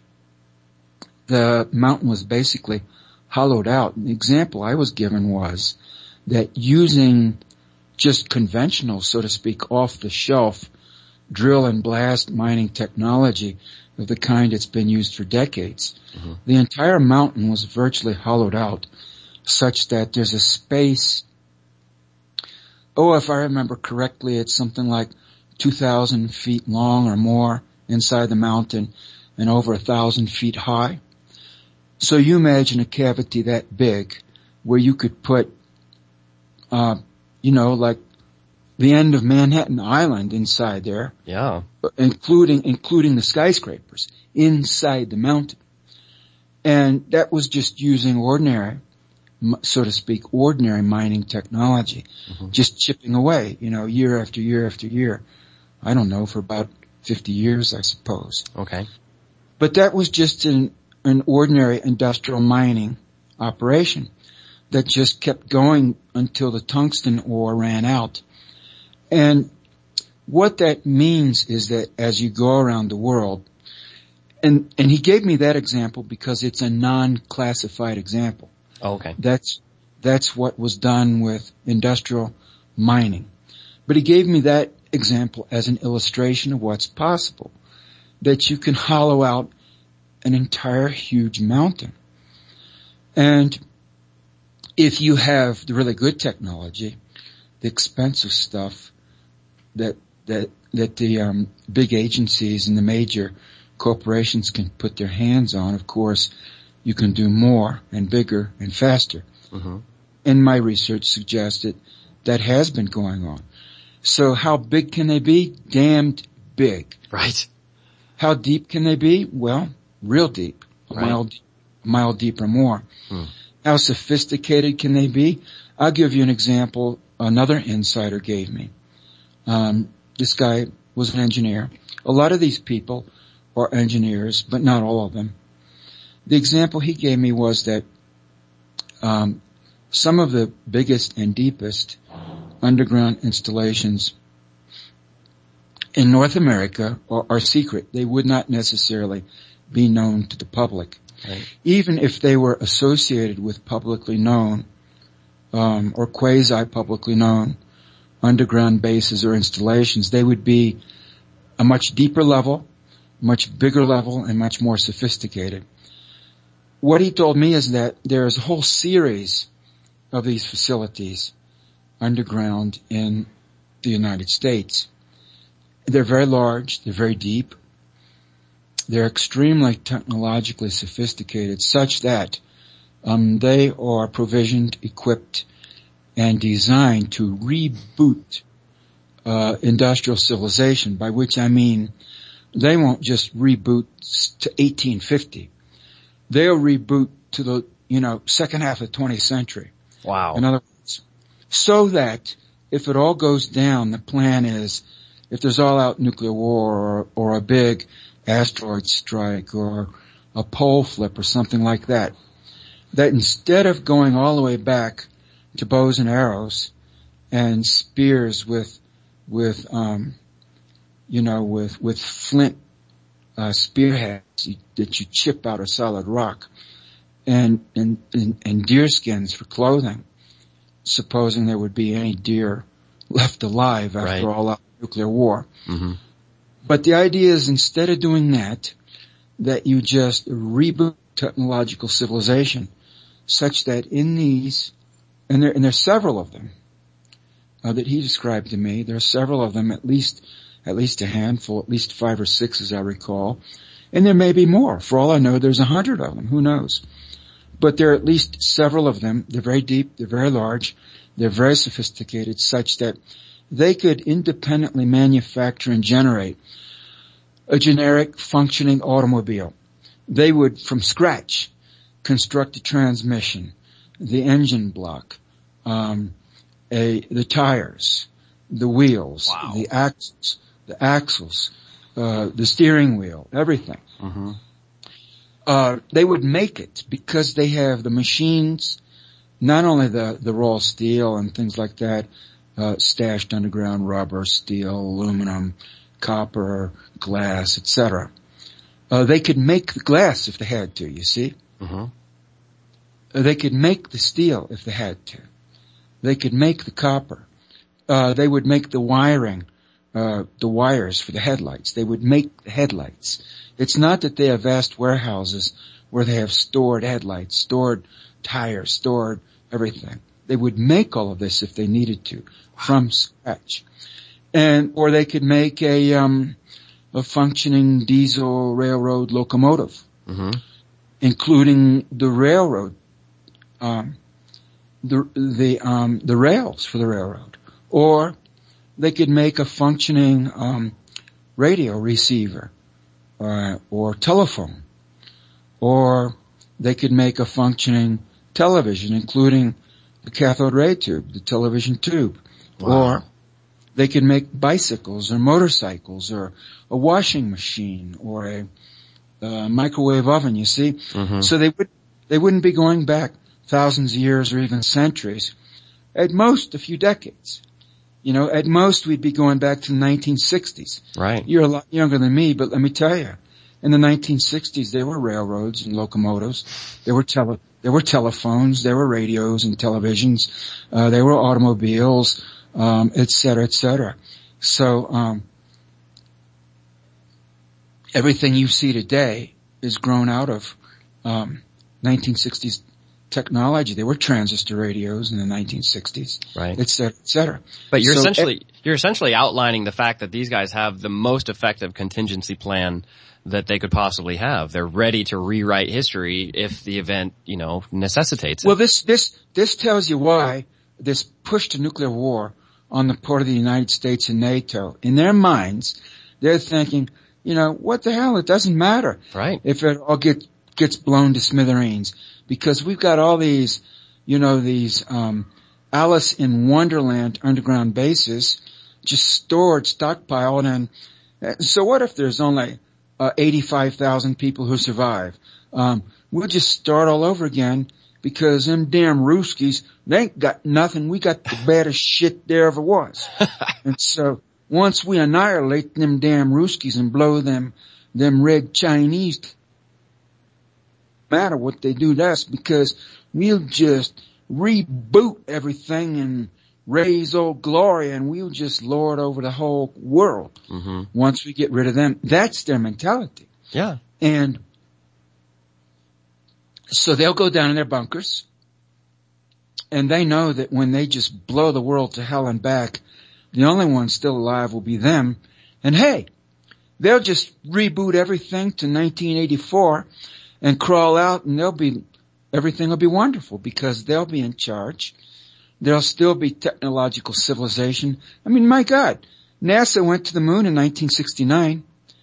the mountain was basically hollowed out. The example I was given was that using just conventional, so to speak, off-the-shelf drill and blast mining technology of the kind that's been used for decades. Mm-hmm. The entire mountain was virtually hollowed out such that there's a space, oh, if I remember correctly, it's something like two thousand feet long or more inside the mountain and over a thousand feet high. So you imagine a cavity that big where you could put, uh, you know, like the end of Manhattan Island inside there. Yeah. Including, including the skyscrapers inside the mountain. And that was just using ordinary, so to speak, ordinary mining technology. Mm-hmm. Just chipping away, you know, year after year after year. I don't know, for about fifty years, I suppose. Okay. But that was just an, an ordinary industrial mining operation that just kept going until the tungsten ore ran out. And what that means is that as you go around the world, and, and he gave me that example because it's a non-classified example. Oh, okay. That's, that's what was done with industrial mining. But he gave me that example as an illustration of what's possible. That you can hollow out an entire huge mountain. And if you have the really good technology, the expensive stuff that that that the um, big agencies and the major corporations can put their hands on, of course, you can do more and bigger and faster. Mm-hmm. And my research suggested that has been going on. So how big can they be? Damned big. Right. How deep can they be? Well, real deep. A Right. mile, a mile deep or more. Hmm. How sophisticated can they be? I'll give you an example another insider gave me. Um, this guy was an engineer. A lot of these people are engineers, but not all of them. The example he gave me was that um, some of the biggest and deepest underground installations in North America are, are secret. They would not necessarily be known to the public. Right. Even if they were associated with publicly known um, or quasi-publicly known underground bases or installations, they would be a much deeper level, much bigger level, and much more sophisticated. What he told me is that there is a whole series of these facilities underground in the United States. They're very large, they're very deep, they're extremely technologically sophisticated, such that um, they are provisioned, equipped, and designed to reboot uh, industrial civilization, by which I mean they won't just reboot to eighteen fifty. They'll reboot to the, you know, second half of the twentieth century. Wow. In other words, so that if it all goes down, the plan is if there's all-out nuclear war or, or a big asteroid strike or a pole flip or something like that, that instead of going all the way back to bows and arrows and spears with, with, um, you know, with, with flint, uh, spearheads that you chip out of solid rock and, and, and, and deer skins for clothing, supposing there would be any deer left alive after Right. all out nuclear war. Mm-hmm. But the idea is instead of doing that, that you just reboot technological civilization such that in these, and there, and there's several of them, uh, that he described to me. There are several of them, at least, at least a handful, at least five or six as I recall. And there may be more. For all I know, there's a hundred of them. Who knows? But there are at least several of them. They're very deep. They're very large. They're very sophisticated such that they could independently manufacture and generate a generic functioning automobile. They would, from scratch, construct a transmission, the engine block, um, a, the tires, the wheels, Wow. the axles, the axles, uh, the steering wheel, everything. Mm-hmm. Uh, they would make it because they have the machines, not only the, the raw steel and things like that, uh, stashed underground, rubber, steel, aluminum, copper, glass, et cetera. Uh, they could make the glass if they had to, you see? Mm-hmm. Uh, they could make the steel if they had to. They could make the copper. Uh, they would make the wiring, uh, the wires for the headlights. They would make the headlights. It's not that they have vast warehouses where they have stored headlights, stored tires, stored everything. They would make all of this if they needed to from scratch. And, or they could make a, um, a functioning diesel railroad locomotive, Mm-hmm. including the railroad, um, the, the, um, the rails for the railroad. Or they could make a functioning, um, radio receiver, uh, or telephone. Or they could make a functioning television, including the cathode ray tube, the television tube. Wow. Or they could make bicycles or motorcycles or a washing machine or a uh, microwave oven, you see. Mm-hmm. So they would, they wouldn't be going back thousands of years or even centuries. At most, a few decades. You know, at most we'd be going back to the nineteen sixties. Right. You're a lot younger than me, but let me tell you, in the nineteen sixties there were railroads and locomotives. There were tele, there were telephones, there were radios and televisions, uh, there were automobiles, um, et cetera, et cetera. So, um, everything you see today is grown out of, um, nineteen sixties technology. There were transistor radios in the nineteen sixties, right? Et cetera, et cetera. But you're so essentially it, you're essentially outlining the fact that these guys have the most effective contingency plan that they could possibly have. They're ready to rewrite history if the event, you know, necessitates it. Well, this this this tells you why this push to nuclear war on the part of the United States and NATO. In their minds, they're thinking, you know, what the hell? It doesn't matter, right? If it all gets gets blown to smithereens. Because we've got all these, you know, these, um, Alice in Wonderland underground bases just stored, stockpiled, and uh, so what if there's only, uh, eighty-five thousand people who survive? Um, we'll just start all over again because them damn Ruskies, they ain't got nothing. We got the baddest shit there ever was. And so once we annihilate them damn Ruskies and blow them, them red Chinese matter what they do to us because we'll just reboot everything and raise old glory and we'll just lord over the whole world. Mm-hmm. Once we get rid of them. That's their mentality. Yeah. And so they'll go down in their bunkers and they know that when they just blow the world to hell and back, the only one still alive will be them. And hey, they'll just reboot everything to nineteen eighty-four and crawl out and they'll be, everything will be wonderful because they'll be in charge. There'll still be technological civilization. I mean, my God, NASA went to the moon in nineteen sixty-nine.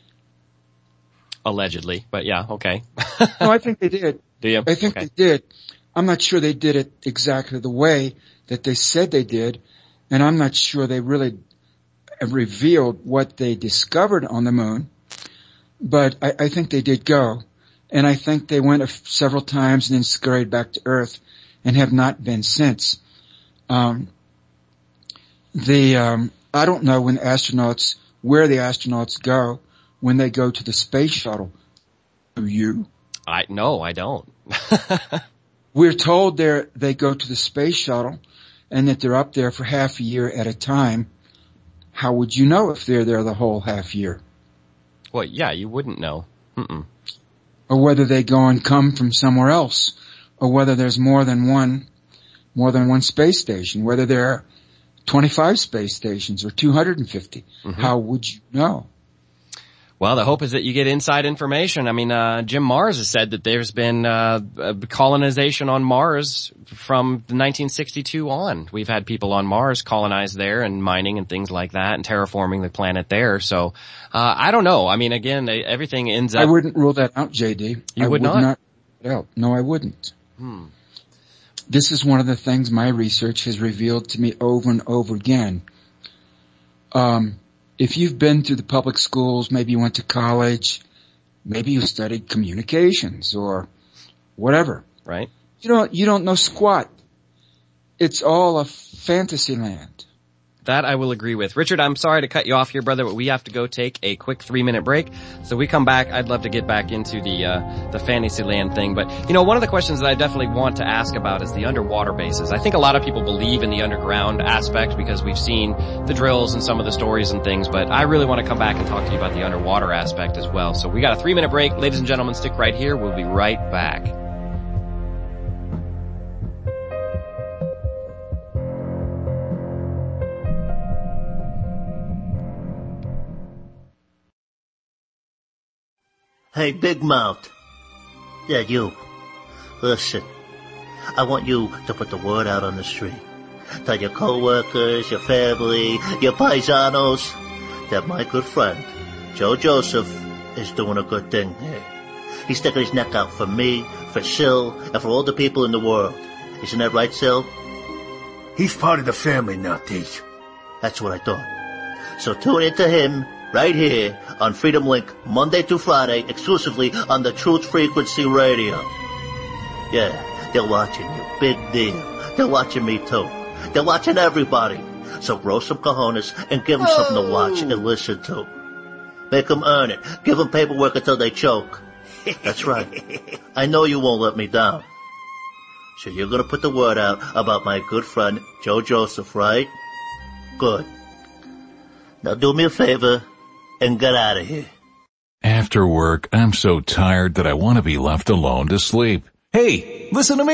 Allegedly, but yeah, okay. No, I think they did. Do you? I think okay. they did. I'm not sure they did it exactly the way that they said they did. And I'm not sure they really revealed what they discovered on the moon. But I, I think they did go. And I think they went several times and then scurried back to Earth and have not been since. Um, the, um, I don't know when astronauts, where the astronauts go when they go to the space shuttle. Do you? I, no, I don't. We're told they're, they go to the space shuttle and that they're up there for half a year at a time. How would you know if they're there the whole half year? Well, yeah, you wouldn't know. Mm-mm. Or whether they go and come from somewhere else, or whether there's more than one, more than one space station, whether there are twenty-five space stations or two hundred fifty. Mm-hmm. How would you know? Well, the hope is that you get inside information. I mean, uh, Jim Marrs has said that there's been, uh, colonization on Mars from nineteen sixty-two on. We've had people on Mars colonize there and mining and things like that and terraforming the planet there. So, uh, I don't know. I mean, again, everything ends up. I wouldn't rule that out, J D. You I would, would not? not rule it out. No, I wouldn't. Hmm. This is one of the things my research has revealed to me over and over again. Um, If you've been through the public schools, maybe you went to college, maybe you studied communications or whatever. Right. You don't, you don't know squat. It's all a fantasy land. That I will agree with. Richard, I'm sorry to cut you off here, brother, but we have to go take a quick three minute break. So we come back, I'd love to get back into the, uh, the Fantasyland thing. But, you know, one of the questions that I definitely want to ask about is the underwater bases. I think a lot of people believe in the underground aspect because we've seen the drills and some of the stories and things, but I really want to come back and talk to you about the underwater aspect as well. So we got a three minute break. Ladies and gentlemen, stick right here. We'll be right back. Hey, Big Mouth. Yeah, you. Listen, I want you to put the word out on the street. Tell your coworkers, your family, your paisanos, that my good friend, Joe Joseph, is doing a good thing here. He's sticking his neck out for me, for Sil, and for all the people in the world. Isn't that right, Sil? He's part of the family now, Teach. That's what I thought. So tune into him right here on Freedom Link, Monday to Friday, exclusively on the Truth Frequency Radio. Yeah, they're watching you. Big deal. They're watching me too. They're watching everybody. So grow some cojones and give them oh. something to watch and listen to. Make them earn it. Give them paperwork until they choke. That's right. I know you won't let me down. So you're gonna put the word out about my good friend, Joe Joseph, right? Good. Now do me a favor and get out of here. After work, I'm so tired that I want to be left alone to sleep. Hey, listen to me.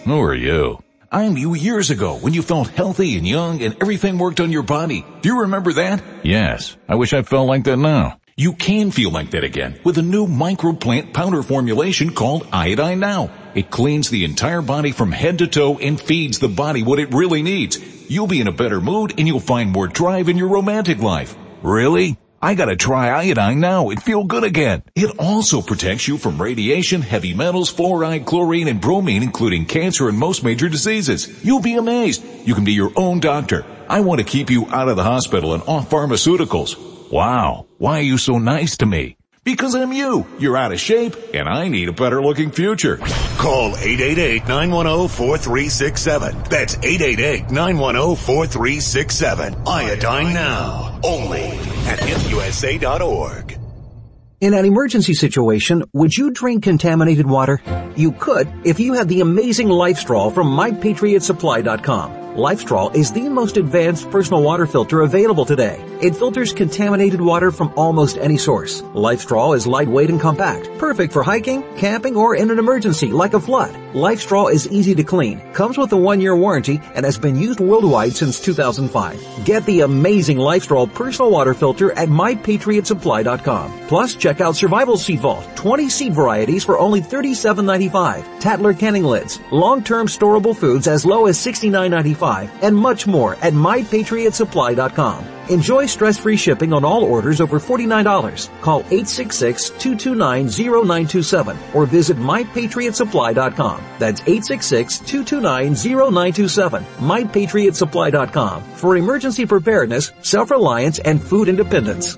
Who are you? I'm you years ago when you felt healthy and young and everything worked on your body. Do you remember that? Yes. I wish I felt like that now. You can feel like that again with a new microplant powder formulation called Iodine Now. It cleans the entire body from head to toe and feeds the body what it really needs. You'll be in a better mood and you'll find more drive in your romantic life. Really? I gotta try Iodine Now and feel good again. It also protects you from radiation, heavy metals, fluoride, chlorine, and bromine, including cancer and most major diseases. You'll be amazed. You can be your own doctor. I want to keep you out of the hospital and off pharmaceuticals. Wow. Why are you so nice to me? Because I'm you. You're out of shape, and I need a better-looking future. Call eight eight eight, nine one zero, four three six seven. That's eight eight eight, nine one zero, four three six seven. Iodine Now. Only at hemp U S A dot org. In an emergency situation, would you drink contaminated water? You could if you had the amazing LifeStraw from my patriot supply dot com. LifeStraw is the most advanced personal water filter available today. It filters contaminated water from almost any source. LifeStraw is lightweight and compact, perfect for hiking, camping, or in an emergency like a flood. LifeStraw is easy to clean, comes with a one-year warranty, and has been used worldwide since two thousand five. Get the amazing LifeStraw personal water filter at my patriot supply dot com. Plus, check out Survival Seed Vault, twenty seed varieties for only thirty-seven ninety-five, Tatler canning lids, long-term storable foods as low as sixty-nine ninety-five, and much more at my patriot supply dot com. Enjoy stress-free shipping on all orders over forty-nine dollars. Call eight six six, two two nine, zero nine two seven or visit my patriot supply dot com. That's eight six six, two two nine, zero nine two seven. my patriot supply dot com for emergency preparedness, self-reliance, and food independence.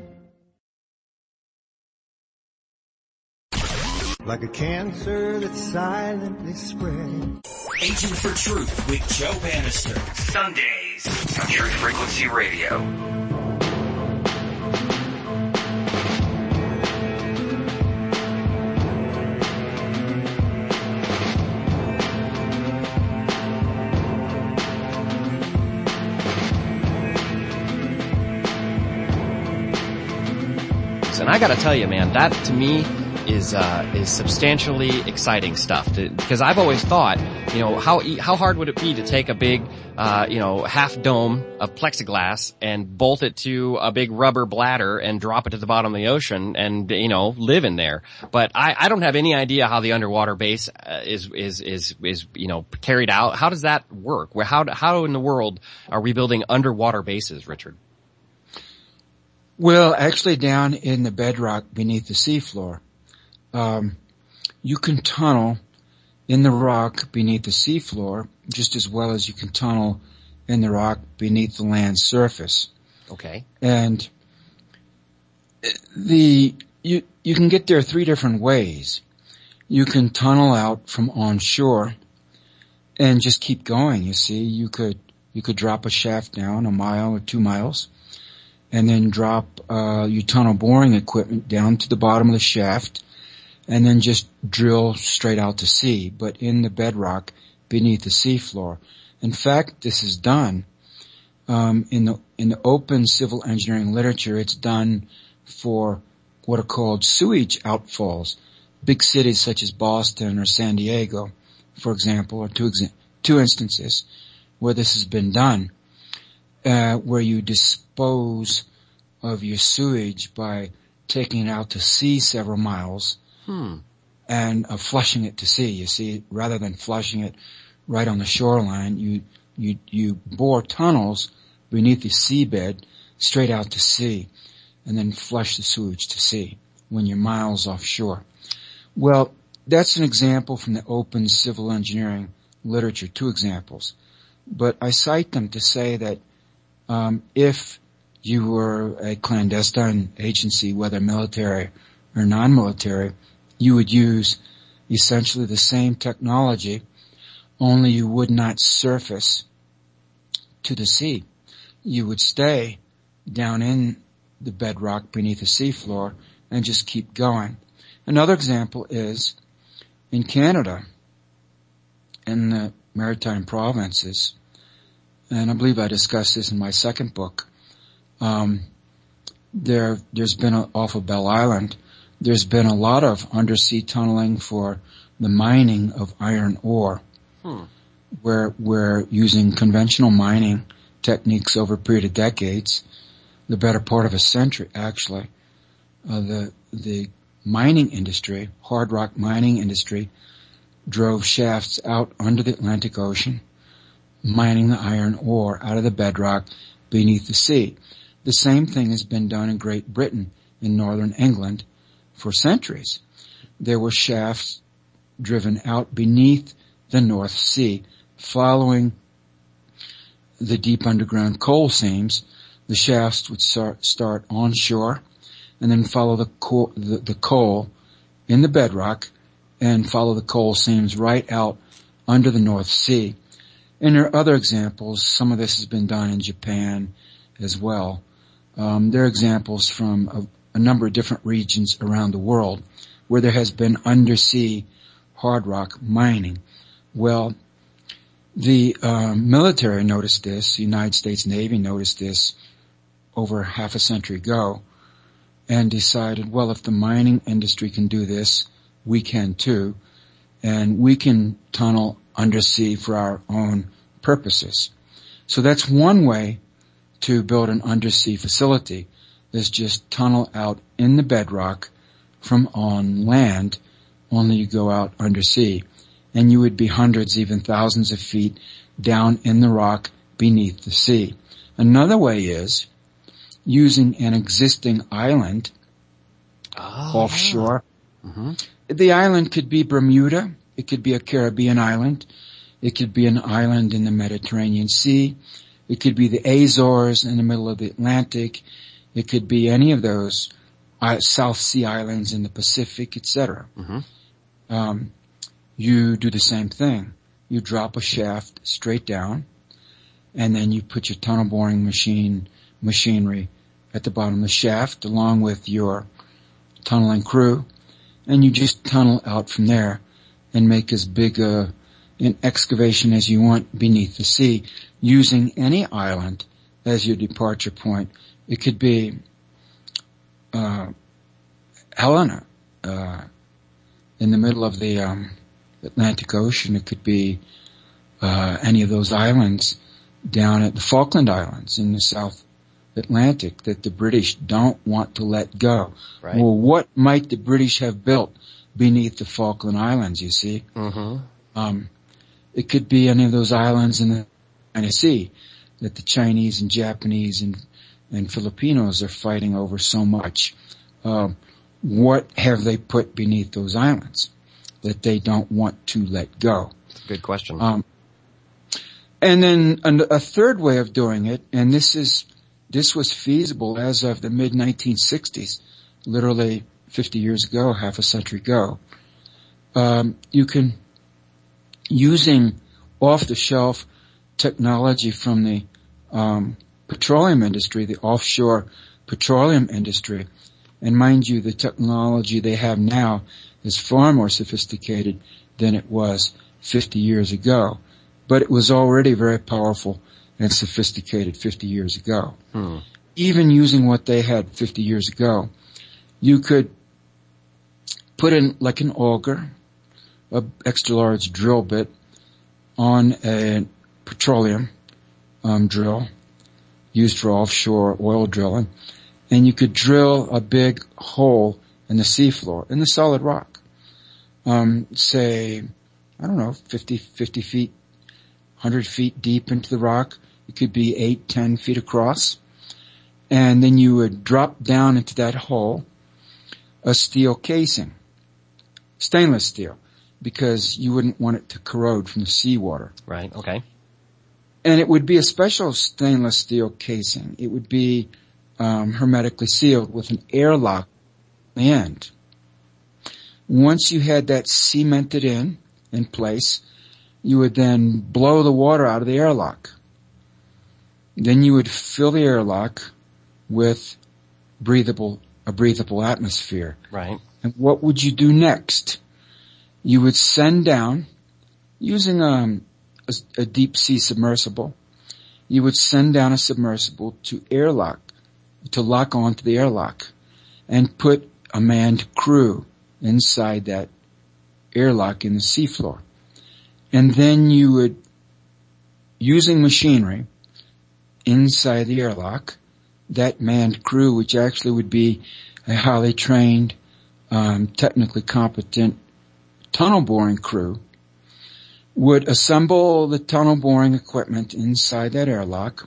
Like a cancer that's silently spreading. Agent for Truth with Joe Bannister. Sundays on Truth Frequency Radio. And I gotta tell you, man, that to me is uh is substantially exciting stuff to, because I've always thought, you know, how how hard would it be to take a big uh you know half dome of plexiglass and bolt it to a big rubber bladder and drop it to the bottom of the ocean and, you know, live in there. But I I don't have any idea how the underwater base uh, is is is is you know carried out. How does that work? Where how how in the world are we building underwater bases, Richard? Well, actually down in the bedrock beneath the seafloor, um, you can tunnel in the rock beneath the seafloor just as well as you can tunnel in the rock beneath the land surface. Okay. And the, you, you can get there three different ways. You can tunnel out from onshore and just keep going, you see. You could, you could drop a shaft down a mile or two miles. And then drop uh your tunnel boring equipment down to the bottom of the shaft, and then just drill straight out to sea, but in the bedrock beneath the seafloor. In fact, this is done um in the in the open civil engineering literature. It's done for what are called sewage outfalls. Big cities such as Boston or San Diego, for example, are two exa- two instances where this has been done. Uh, where you dispose of your sewage by taking it out to sea several miles hmm. and uh, flushing it to sea. You see, rather than flushing it right on the shoreline, you you you bore tunnels beneath the seabed straight out to sea, and then flush the sewage to sea when you're miles offshore. Well, that's an example from the open civil engineering literature. Two examples, but I cite them to say that. Um, if you were a clandestine agency, whether military or non-military, you would use essentially the same technology, only you would not surface to the sea. You would stay down in the bedrock beneath the seafloor and just keep going. Another example is in Canada, in the maritime provinces, and I believe I discussed this in my second book, um, there, there's been a, off of Bell Island, there's been a lot of undersea tunneling for the mining of iron ore. Hmm. where we're using conventional mining techniques over a period of decades, the better part of a century actually. Uh, the the mining industry, hard rock mining industry, drove shafts out under the Atlantic Ocean, mining the iron ore out of the bedrock beneath the sea. The same thing has been done in Great Britain, in northern England, for centuries. There were shafts driven out beneath the North Sea, following the deep underground coal seams. The shafts would start, start onshore and then follow the coal, the, the coal in the bedrock and follow the coal seams right out under the North Sea. And there are other examples. Some of this has been done in Japan as well. Um, there are examples from a, a number of different regions around the world where there has been undersea hard rock mining. Well, the um, military noticed this, the United States Navy noticed this over half a century ago and decided, well, if the mining industry can do this, we can too, and we can tunnel undersea for our own purposes. So that's one way to build an undersea facility, is just tunnel out in the bedrock from on land, only you go out undersea. And you would be hundreds, even thousands of feet down in the rock beneath the sea. Another way is using an existing island oh, offshore. Yeah. Mm-hmm. The island could be Bermuda. It could be a Caribbean island. It could be an island in the Mediterranean Sea. It could be the Azores in the middle of the Atlantic. It could be any of those uh, South Sea islands in the Pacific, et cetera. Mm-hmm. Um, you do the same thing. You drop a shaft straight down, and then you put your tunnel boring machine machinery at the bottom of the shaft along with your tunneling crew, and you just tunnel out from there and make as big a an excavation as you want beneath the sea, using any island as your departure point. It could be uh Helena, uh in the middle of the um Atlantic Ocean. It could be uh any of those islands down at the Falkland Islands in the South Atlantic that the British don't want to let go. Right. Well, what might the British have built beneath the Falkland Islands, you see? Mm-hmm. Um, it could be any of those islands in the China Sea that the Chinese and Japanese and, and Filipinos are fighting over so much. Uh, what have they put beneath those islands that they don't want to let go? That's a good question. Um, and then a third way of doing it, and this is This was feasible as of the mid nineteen sixties, literally fifty years ago, half a century ago. Um, you can, using off-the-shelf technology from the um, petroleum industry, the offshore petroleum industry, and mind you, the technology they have now is far more sophisticated than it was fifty years ago, but it was already very powerful and sophisticated fifty years ago. Hmm. Even using what they had fifty years ago, you could put in like an auger, a extra large drill bit on a petroleum um, drill used for offshore oil drilling, and you could drill a big hole in the seafloor, in the solid rock. Um, say, I don't know, fifty, fifty feet, one hundred feet deep into the rock. It could be eight, ten feet across. And then you would drop down into that hole a steel casing, stainless steel, because you wouldn't want it to corrode from the seawater. Right, okay. And it would be a special stainless steel casing. It would be um, hermetically sealed with an airlock at the end. Once you had that cemented in, in place, you would then blow the water out of the airlock. Then you would fill the airlock with breathable, a breathable atmosphere. Right. And what would you do next? You would send down, using um, a, a deep sea submersible, you would send down a submersible to airlock, to lock onto the airlock, and put a manned crew inside that airlock in the seafloor. And then you would using machinery inside the airlock. That manned crew, which actually would be a highly trained, um, technically competent tunnel boring crew, would assemble the tunnel boring equipment inside that airlock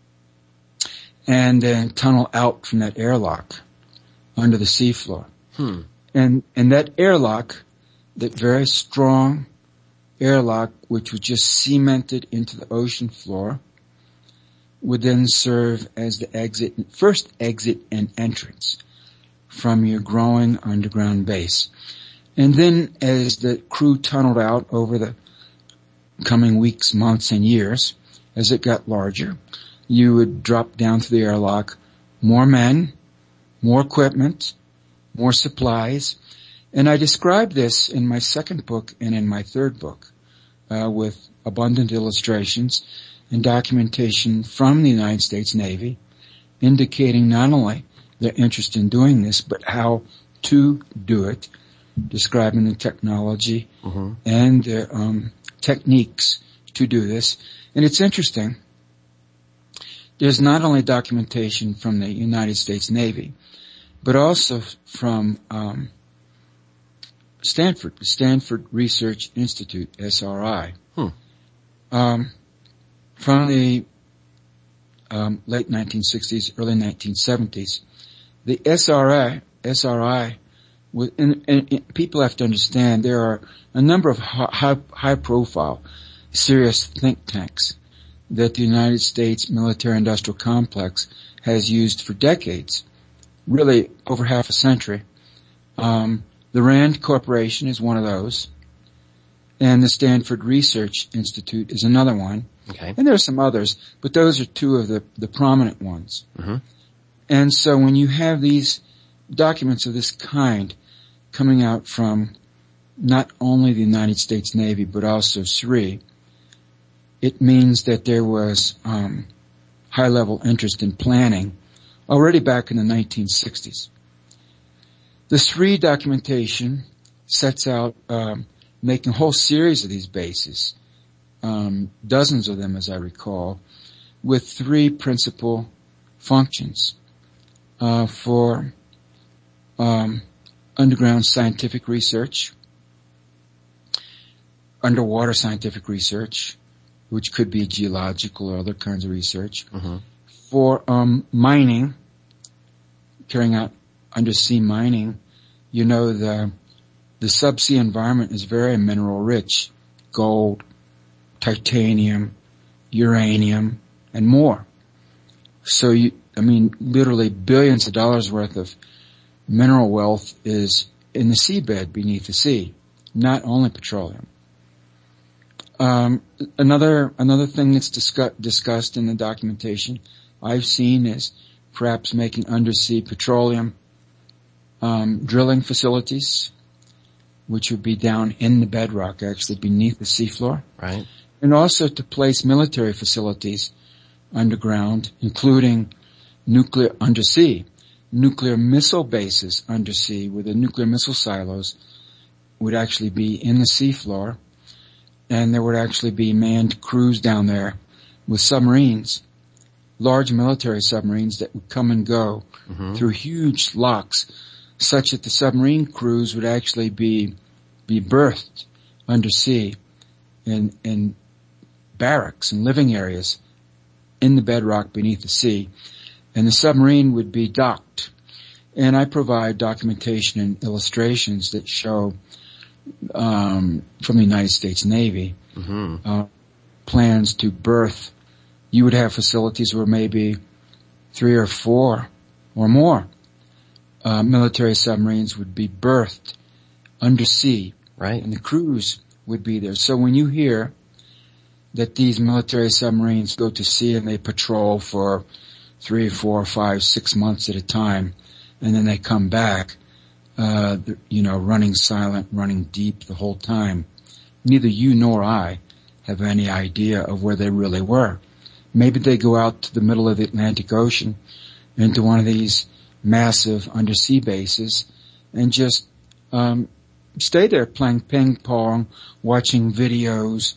and then tunnel out from that airlock under the seafloor. Hmm. And, and that airlock, that very strong airlock, which was just cemented into the ocean floor, would then serve as the exit, first exit and entrance from your growing underground base. And then as the crew tunneled out over the coming weeks, months, and years, as it got larger, you would drop down to the airlock more men, more equipment, more supplies. And I describe this in my second book and in my third book, uh, with abundant illustrations and documentation from the United States Navy, indicating not only their interest in doing this, but how to do it, describing the technology mm-hmm. and their um, techniques to do this. And it's interesting. There's not only documentation from the United States Navy, but also from um, Stanford, the Stanford Research Institute, S R I. Hmm. Um, from the um, late nineteen sixties, early nineteen seventies, the S R I, S R I, with, and, and, and people have to understand there are a number of high, high profile, serious think tanks that the United States military-industrial complex has used for decades, really over half a century. Um, the RAND Corporation is one of those, and the Stanford Research Institute is another one. Okay. And there are some others, but those are two of the, the prominent ones. Mm-hmm. And so when you have these documents of this kind coming out from not only the United States Navy, but also S R I, it means that there was um, high-level interest in planning already back in the nineteen sixties. The S R I documentation sets out um, making a whole series of these bases, um, dozens of them as I recall, with three principal functions uh, for um, underground scientific research, underwater scientific research, which could be geological or other kinds of research, mm-hmm. for um, mining, carrying out undersea mining. You know, the the subsea environment is very mineral rich, gold, titanium, uranium, and more. So you, I mean, literally billions of dollars worth of mineral wealth is in the seabed beneath the sea, not only petroleum. Um, another, another thing that's discuss, discussed in the documentation I've seen is perhaps making undersea petroleum, um, drilling facilities, which would be down in the bedrock, actually beneath the seafloor. Right. And also to place military facilities underground, including nuclear undersea, nuclear missile bases undersea, where the nuclear missile silos would actually be in the seafloor. And there would actually be manned crews down there with submarines, large military submarines that would come and go mm-hmm. through huge locks, such that the submarine crews would actually be be berthed undersea in in barracks and living areas in the bedrock beneath the sea, and the submarine would be docked. And I provide documentation and illustrations that show Um, from the United States Navy, mm-hmm. uh, plans to berth. You would have facilities where maybe three or four or more uh, military submarines would be berthed undersea, right? And the crews would be there. So when you hear that these military submarines go to sea and they patrol for three, four, five, six months at a time, and then they come back, Uh, you know, running silent, running deep the whole time, neither you nor I have any idea of where they really were. Maybe they go out to the middle of the Atlantic Ocean into one of these massive undersea bases and just um stay there playing ping pong, watching videos,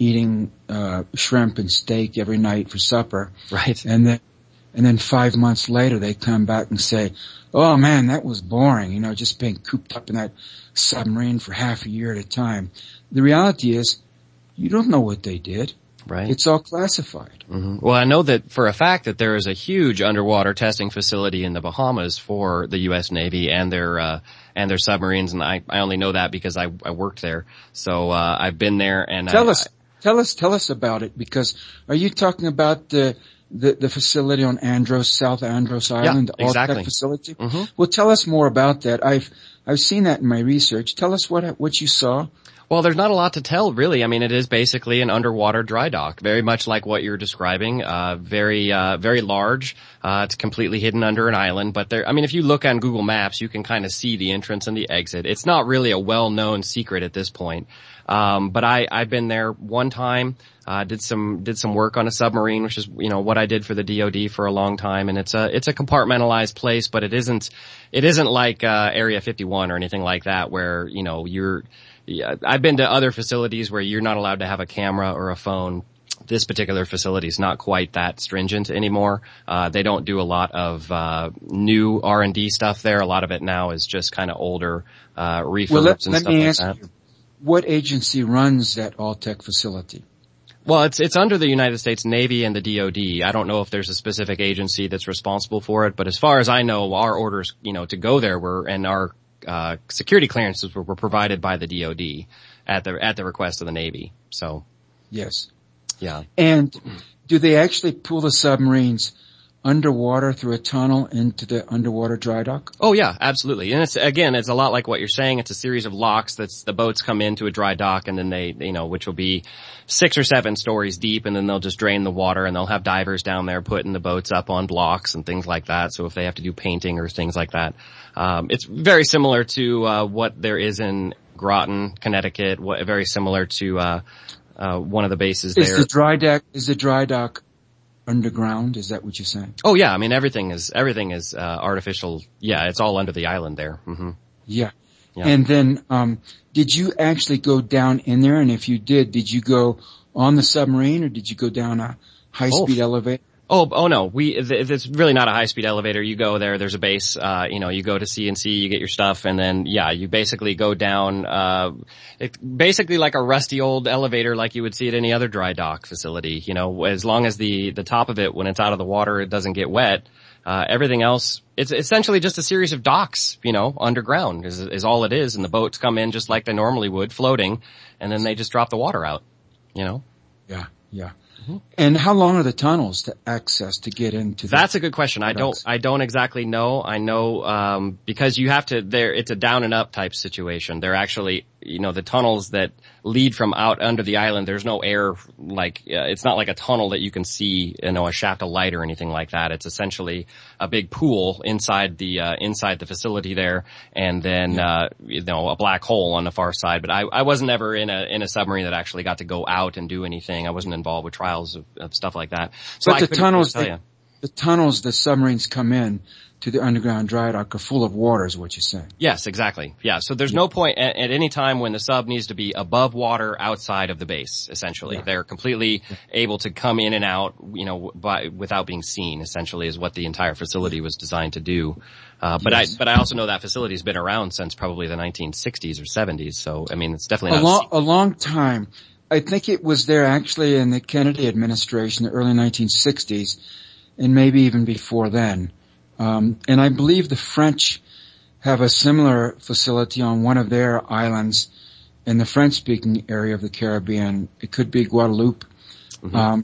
eating uh shrimp and steak every night for supper. Right. And then and then five months later they come back and say, "Oh man, that was boring, you know, just being cooped up in that submarine for half a year at a time." The reality is, you don't know what they did. Right. It's all classified. Mm-hmm. Well, I know that for a fact that there is a huge underwater testing facility in the Bahamas for the U S Navy and their uh and their submarines, and I, I only know that because I, I worked there. So uh I've been there and Tell I, us tell us tell us about it, because are you talking about the the, the facility on Andros, South Andros Island, yeah, exactly. Alltech facility? Mm-hmm. Well, tell us more about that. I've I've seen that in my research. Tell us what what you saw. Well, there's not a lot to tell, really. I mean, it is basically an underwater dry dock, very much like what you're describing. Uh, very, uh, very large. Uh, it's completely hidden under an island. But there, I mean, if you look on Google Maps, you can kind of see the entrance and the exit. It's not really a well-known secret at this point. Um, but I, I've been there one time. Uh, did some, did some work on a submarine, which is, you know, what I did for the D O D for a long time. And it's a, it's a compartmentalized place, but it isn't, it isn't like, uh, Area fifty-one or anything like that where, you know, you're, yeah, I've been to other facilities where you're not allowed to have a camera or a phone. This particular facility is not quite that stringent anymore. Uh, they don't do a lot of, uh, new R and D stuff there. A lot of it now is just kind of older, uh, refurbs well, let, and let stuff me like ask that. You, what agency runs that Alltech facility? Well, it's, it's under the United States Navy and the D O D. I don't know if there's a specific agency that's responsible for it, but as far as I know, our orders, you know, to go there were, and our Uh, security clearances were, were provided by the D O D at the, at the request of the Navy. So. Yes. Yeah. And do they actually pull the submarines underwater through a tunnel into the underwater dry dock? Oh yeah, absolutely. And it's, again, it's a lot like what you're saying. It's a series of locks that's, the boats come into a dry dock and then they, you know, which will be six or seven stories deep, and then they'll just drain the water and they'll have divers down there putting the boats up on blocks and things like that. So if they have to do painting or things like that, um, it's very similar to, uh, what there is in Groton, Connecticut, what, very similar to, uh, uh, one of the bases is there. Is the dry dock, is the dry dock underground? Is that what you're saying? Oh yeah, I mean everything is everything is uh, artificial. Yeah, it's all under the island there. Mm-hmm. Yeah. yeah. And then um did you actually go down in there? And if you did, did you go on the submarine or did you go down a high-speed oh. elevator? Oh, oh no, we, it's really not a high-speed elevator. You go there, there's a base, uh, you know, you go to C and C, you get your stuff, and then, yeah, you basically go down, uh, it's basically like a rusty old elevator like you would see at any other dry dock facility, you know, as long as the, the top of it, when it's out of the water, it doesn't get wet. Uh, everything else, it's essentially just a series of docks, you know, underground is, is all it is, and the boats come in just like they normally would, floating, and then they just drop the water out, you know? Yeah, yeah. Mm-hmm. And how long are the tunnels to access to get into the That's a good question. I don't, I don't exactly know. I know, um, because you have to, there, it's a down and up type situation. They're actually, you know, the tunnels that lead from out under the island, there's no air, like, uh, it's not like a tunnel that you can see, you know, a shaft of light or anything like that. It's essentially a big pool inside the, uh, inside the facility there, and then, uh, you know, a black hole on the far side. But I, I wasn't ever in a, in a submarine that actually got to go out and do anything. I wasn't involved with trials of, of stuff like that. So but I the tunnels, tell the, you. the tunnels the submarines come in to the underground dry dock are full of water is what you're saying. Yes, exactly. Yeah, so there's no point at, at any time when the sub needs to be above water outside of the base, essentially. Yeah. They're completely yeah. able to come in and out, you know, by, without being seen, essentially, is what the entire facility was designed to do. Uh, but yes. I, but I also know that facility's been around since probably the nineteen sixties or seventies, so, I mean, it's definitely a not long, a long time. I think it was there actually in the Kennedy administration, the early nineteen sixties, and maybe even before then. Um, and I believe the French have a similar facility on one of their islands in the French-speaking area of the Caribbean. It could be Guadeloupe. Mm-hmm. Um,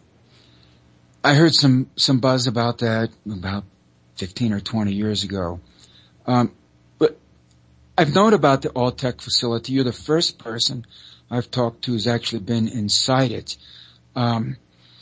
I heard some, some buzz about that about fifteen or twenty years ago. Um, but I've known about the Alltech facility. You're the first person I've talked to who's actually been inside it. Um,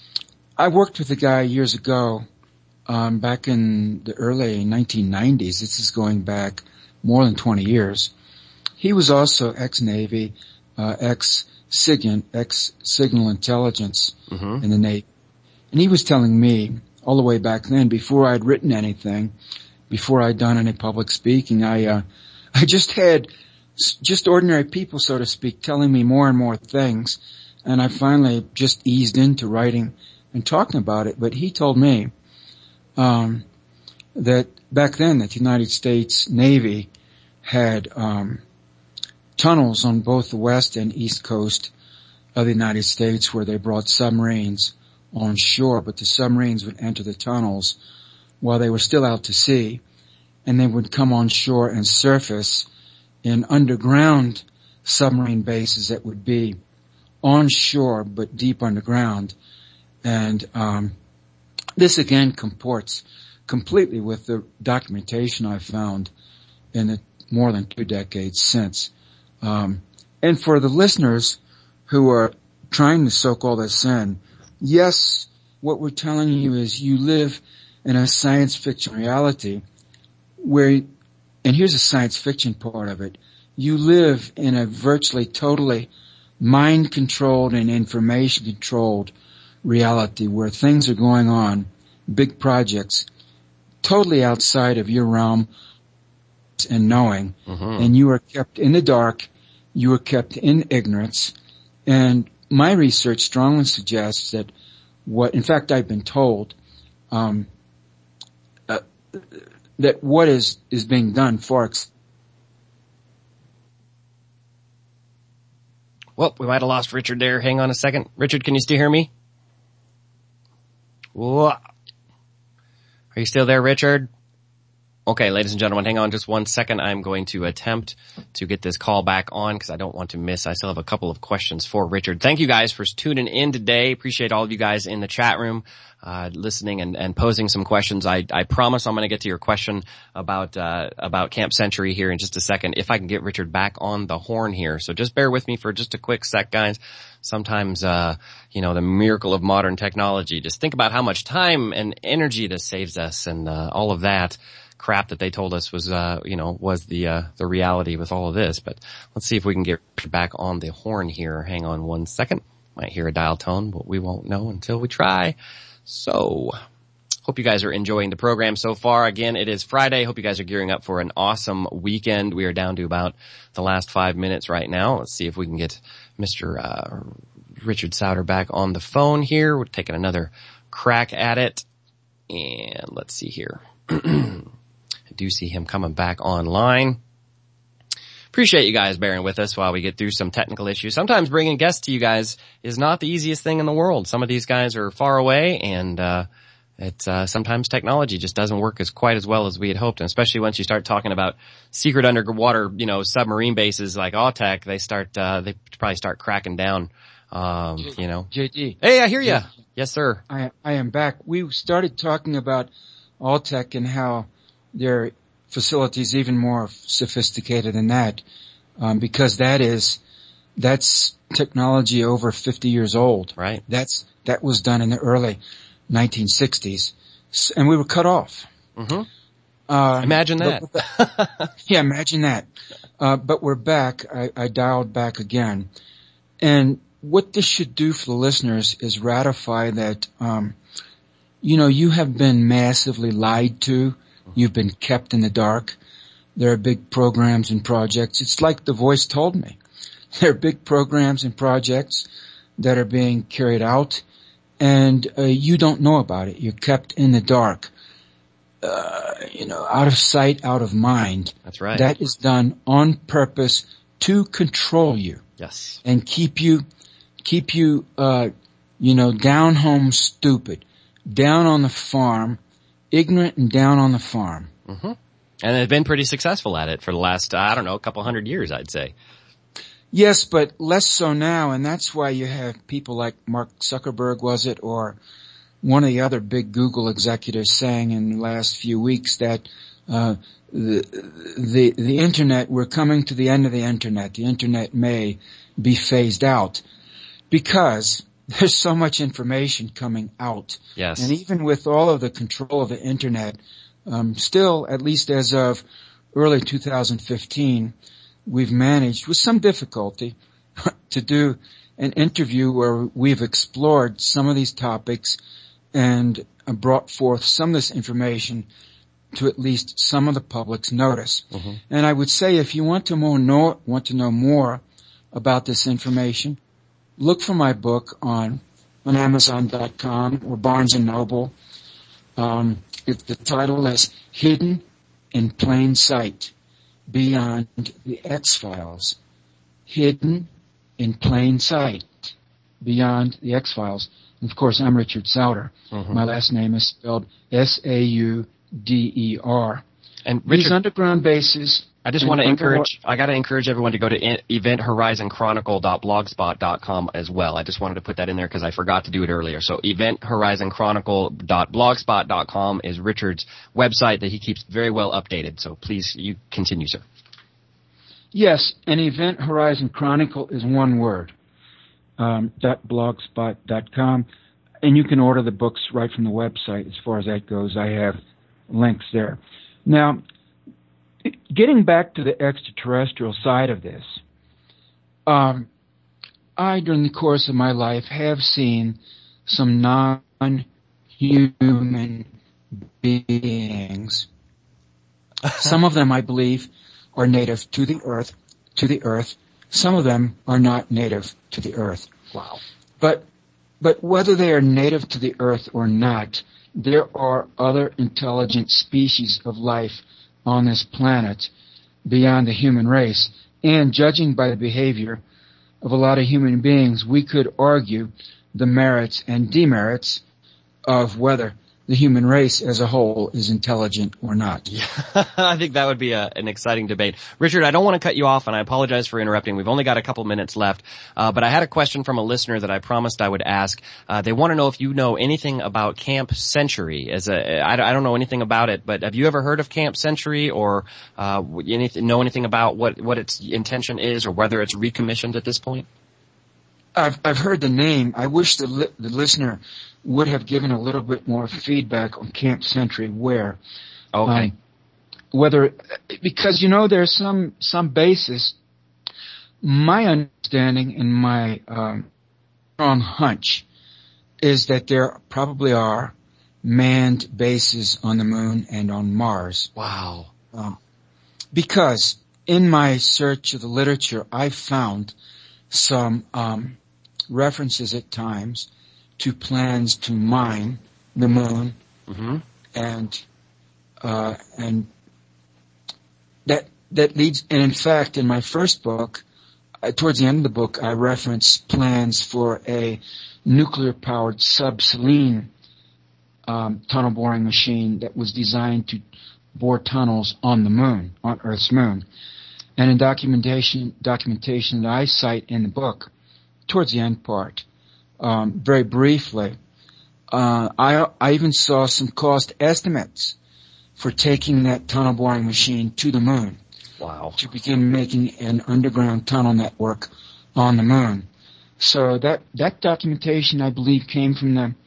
I worked with a guy years ago Um, back in the early nineteen nineties. This is going back more than twenty years. He was also ex-Navy, uh, ex-SIGINT, ex-Signal Intelligence mm-hmm. in the Navy. And he was telling me all the way back then, before I'd written anything, before I'd done any public speaking, I, uh, I just had just ordinary people, so to speak, telling me more and more things and I finally just eased into writing and talking about it. But he told me um, that back then that the United States Navy had um, tunnels on both the west and east coast of the United States where they brought submarines on shore, but the submarines would enter the tunnels while they were still out to sea, and they would come on shore and surface in underground submarine bases that would be on shore but deep underground. And um this again comports completely with the documentation I've found in the more than two decades since. Um and for the listeners who are trying to soak all this in, yes, what we're telling you is you live in a science fiction reality where, and here's the science fiction part of it, you live in a virtually totally mind-controlled and information-controlled reality where things are going on, big projects, totally outside of your realm and knowing, mm-hmm. and you are kept in the dark, you are kept in ignorance, and my research strongly suggests that what, in fact, I've been told, um, uh, that what is, is being done far ex- Well, we might have lost Richard there. Hang on a second. Richard, can you still hear me? Whoa. Are you still there, Richard? Okay, ladies and gentlemen, hang on just one second. I'm going to attempt to get this call back on because I don't want to miss. I still have a couple of questions for Richard. Thank you guys for tuning in today. Appreciate all of you guys in the chat room, uh, listening and, and posing some questions. I, I promise I'm going to get to your question about, uh, about Camp Century here in just a second if I can get Richard back on the horn here. So just bear with me for just a quick sec, guys. Sometimes, uh, you know, the miracle of modern technology. Just think about how much time and energy this saves us and, uh, all of that crap that they told us was, uh, you know, was the, uh, the reality with all of this. But let's see if we can get back on the horn here. Hang on one second. Might hear a dial tone, but we won't know until we try. So, hope you guys are enjoying the program so far. Again, it is Friday. Hope you guys are gearing up for an awesome weekend. We are down to about the last five minutes right now. Let's see if we can get Mister Uh, Richard Souter back on the phone here. We're taking another crack at it. And let's see here. I do see him coming back online. Appreciate you guys bearing with us while we get through some technical issues. Sometimes bringing guests to you guys is not the easiest thing in the world. Some of these guys are far away, and uh it's uh sometimes technology just doesn't work as quite as well as we had hoped. And especially once you start talking about secret underwater, you know, submarine bases like Autek, they start uh they probably start cracking down. Um, J- you know. J D. Hey, I hear you. Yes, sir. I I am back. We started talking about Autek and how their facilities even more sophisticated than that, um, because that is, that's technology over fifty years old. Right. That's, that was done in the early nineteen sixties. And we were cut off. Mm-hmm. Uh, imagine that. But, yeah, imagine that. Uh, but we're back. I, I dialed back again. And what this should do for the listeners is ratify that, um, you know, you have been massively lied to. You've been kept in the dark. There are big programs and projects. It's like The Voice told me. There are big programs and projects that are being carried out, and uh, you don't know about it. You're kept in the dark. Uh, you know, out of sight, out of mind. That's right. That is done on purpose to control you. Yes. And keep you, keep you, uh, you know, down home stupid, down on the farm, ignorant and down on the farm. Mm-hmm. And they've been pretty successful at it for the last, uh, I don't know, a couple hundred years, I'd say. Yes, but less so now, and that's why you have people like Mark Zuckerberg, was it, or one of the other big Google executives saying in the last few weeks that uh the the the internet, we're coming to the end of the internet. The internet may be phased out because there's so much information coming out. Yes. And even with all of the control of the internet, um, still, at least as of early two thousand fifteen, we've managed, with some difficulty, to do an interview where we've explored some of these topics and brought forth some of this information to at least some of the public's notice. Mm-hmm. And I would say if you want to more know, want to know more about this information, look for my book on on Amazon dot com or Barnes and Noble. Um, it, the title is Hidden in Plain Sight, Beyond the X-Files. Hidden in Plain Sight, Beyond the X-Files. And of course, I'm Richard Sauder. Mm-hmm. My last name is spelled S A U D E R. And Richard, these underground bases... I just want to encourage, I got to encourage everyone to go to event horizon chronicle dot blogspot dot com as well. I just wanted to put that in there because I forgot to do it earlier. So event horizon chronicle dot blogspot dot com is Richard's website that he keeps very well updated. So please, you continue, sir. Yes, and Event Horizon Chronicle is one word, um, .blogspot dot com. And you can order the books right from the website as far as that goes. I have links there. Now, getting back to the extraterrestrial side of this, um, I, during the course of my life, have seen some non-human beings. Some of them, I believe, are native to the Earth, to the Earth. Some of them are not native to the Earth. Wow. But, but whether they are native to the Earth or not, there are other intelligent species of life on this planet beyond the human race. And judging by the behavior of a lot of human beings, we could argue the merits and demerits of whether the human race as a whole is intelligent or not. Yeah, I think that would be a, an exciting debate. Richard, I don't want to cut you off, and I apologize for interrupting. We've only got a couple minutes left, uh, but I had a question from a listener that I promised I would ask. Uh, they want to know if you know anything about Camp Century. As a, I, I don't know anything about it, but have you ever heard of Camp Century, or uh, anything, know anything about what, what its intention is, or whether it's recommissioned at this point? I've, I've heard the name. I wish the, li- the listener would have given a little bit more feedback on Camp Century, where, okay, um, whether, because you know there's some some basis. My understanding and my um, strong hunch is that there probably are manned bases on the moon and on Mars. Wow. Um, because in my search of the literature, I found some um, references at times to plans to mine the moon, mm-hmm. and uh, and that that leads. And in fact, in my first book, uh, towards the end of the book, I reference plans for a nuclear-powered subsaline um, tunnel boring machine that was designed to bore tunnels on the moon, on Earth's moon. And in documentation documentation that I cite in the book, towards the end part, um, very briefly, uh, I, I even saw some cost estimates for taking that tunnel boring machine to the moon. Wow. To begin making an underground tunnel network on the moon. So that, that documentation, I believe, came from the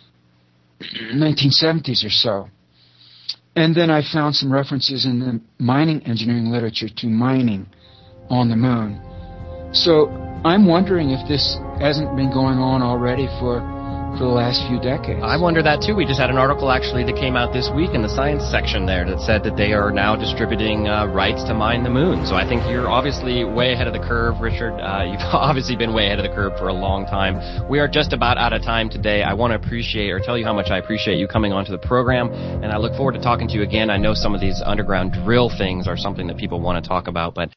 nineteen seventies or so. And then I found some references in the mining engineering literature to mining on the moon. So I'm wondering if this hasn't been going on already for for the last few decades. I wonder that too. We just had an article actually that came out this week in the science section there that said that they are now distributing uh, rights to mine the moon. So I think you're obviously way ahead of the curve, Richard. Uh, you've obviously been way ahead of the curve for a long time. We are just about out of time today. I want to appreciate or tell you how much I appreciate you coming onto the program, and I look forward to talking to you again. I know some of these underground drill things are something that people want to talk about, but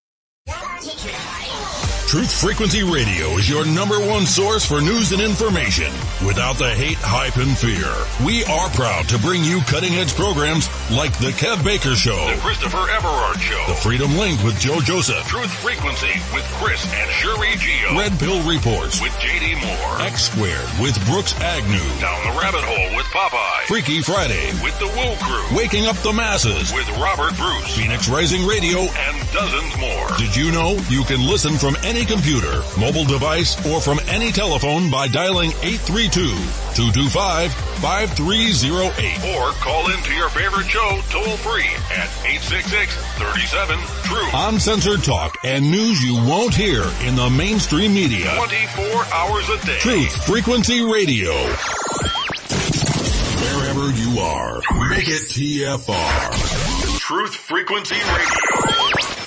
Truth Frequency Radio is your number one source for news and information without the hate, hype, and fear. We are proud to bring you cutting-edge programs like The Kev Baker Show, The Christopher Everard Show, The Freedom Link with Joe Joseph, Truth Frequency with Chris and Shuri Gio, Red Pill Reports with J D Moore, X Squared with Brooks Agnew, Down the Rabbit Hole with Popeye, Freaky Friday with The Woo Crew, Waking Up the Masses with Robert Bruce, Phoenix Rising Radio, and dozens more. Did you know you can listen from any computer, mobile device, or from any telephone by dialing eight three two, two two five, five three zero eight. Or call into your favorite show toll free at eight six six, three seven, TRUTH. Uncensored talk and news you won't hear in the mainstream media. twenty-four hours a day. Truth Frequency Radio. Wherever you are, make it T F R. Truth Frequency Radio.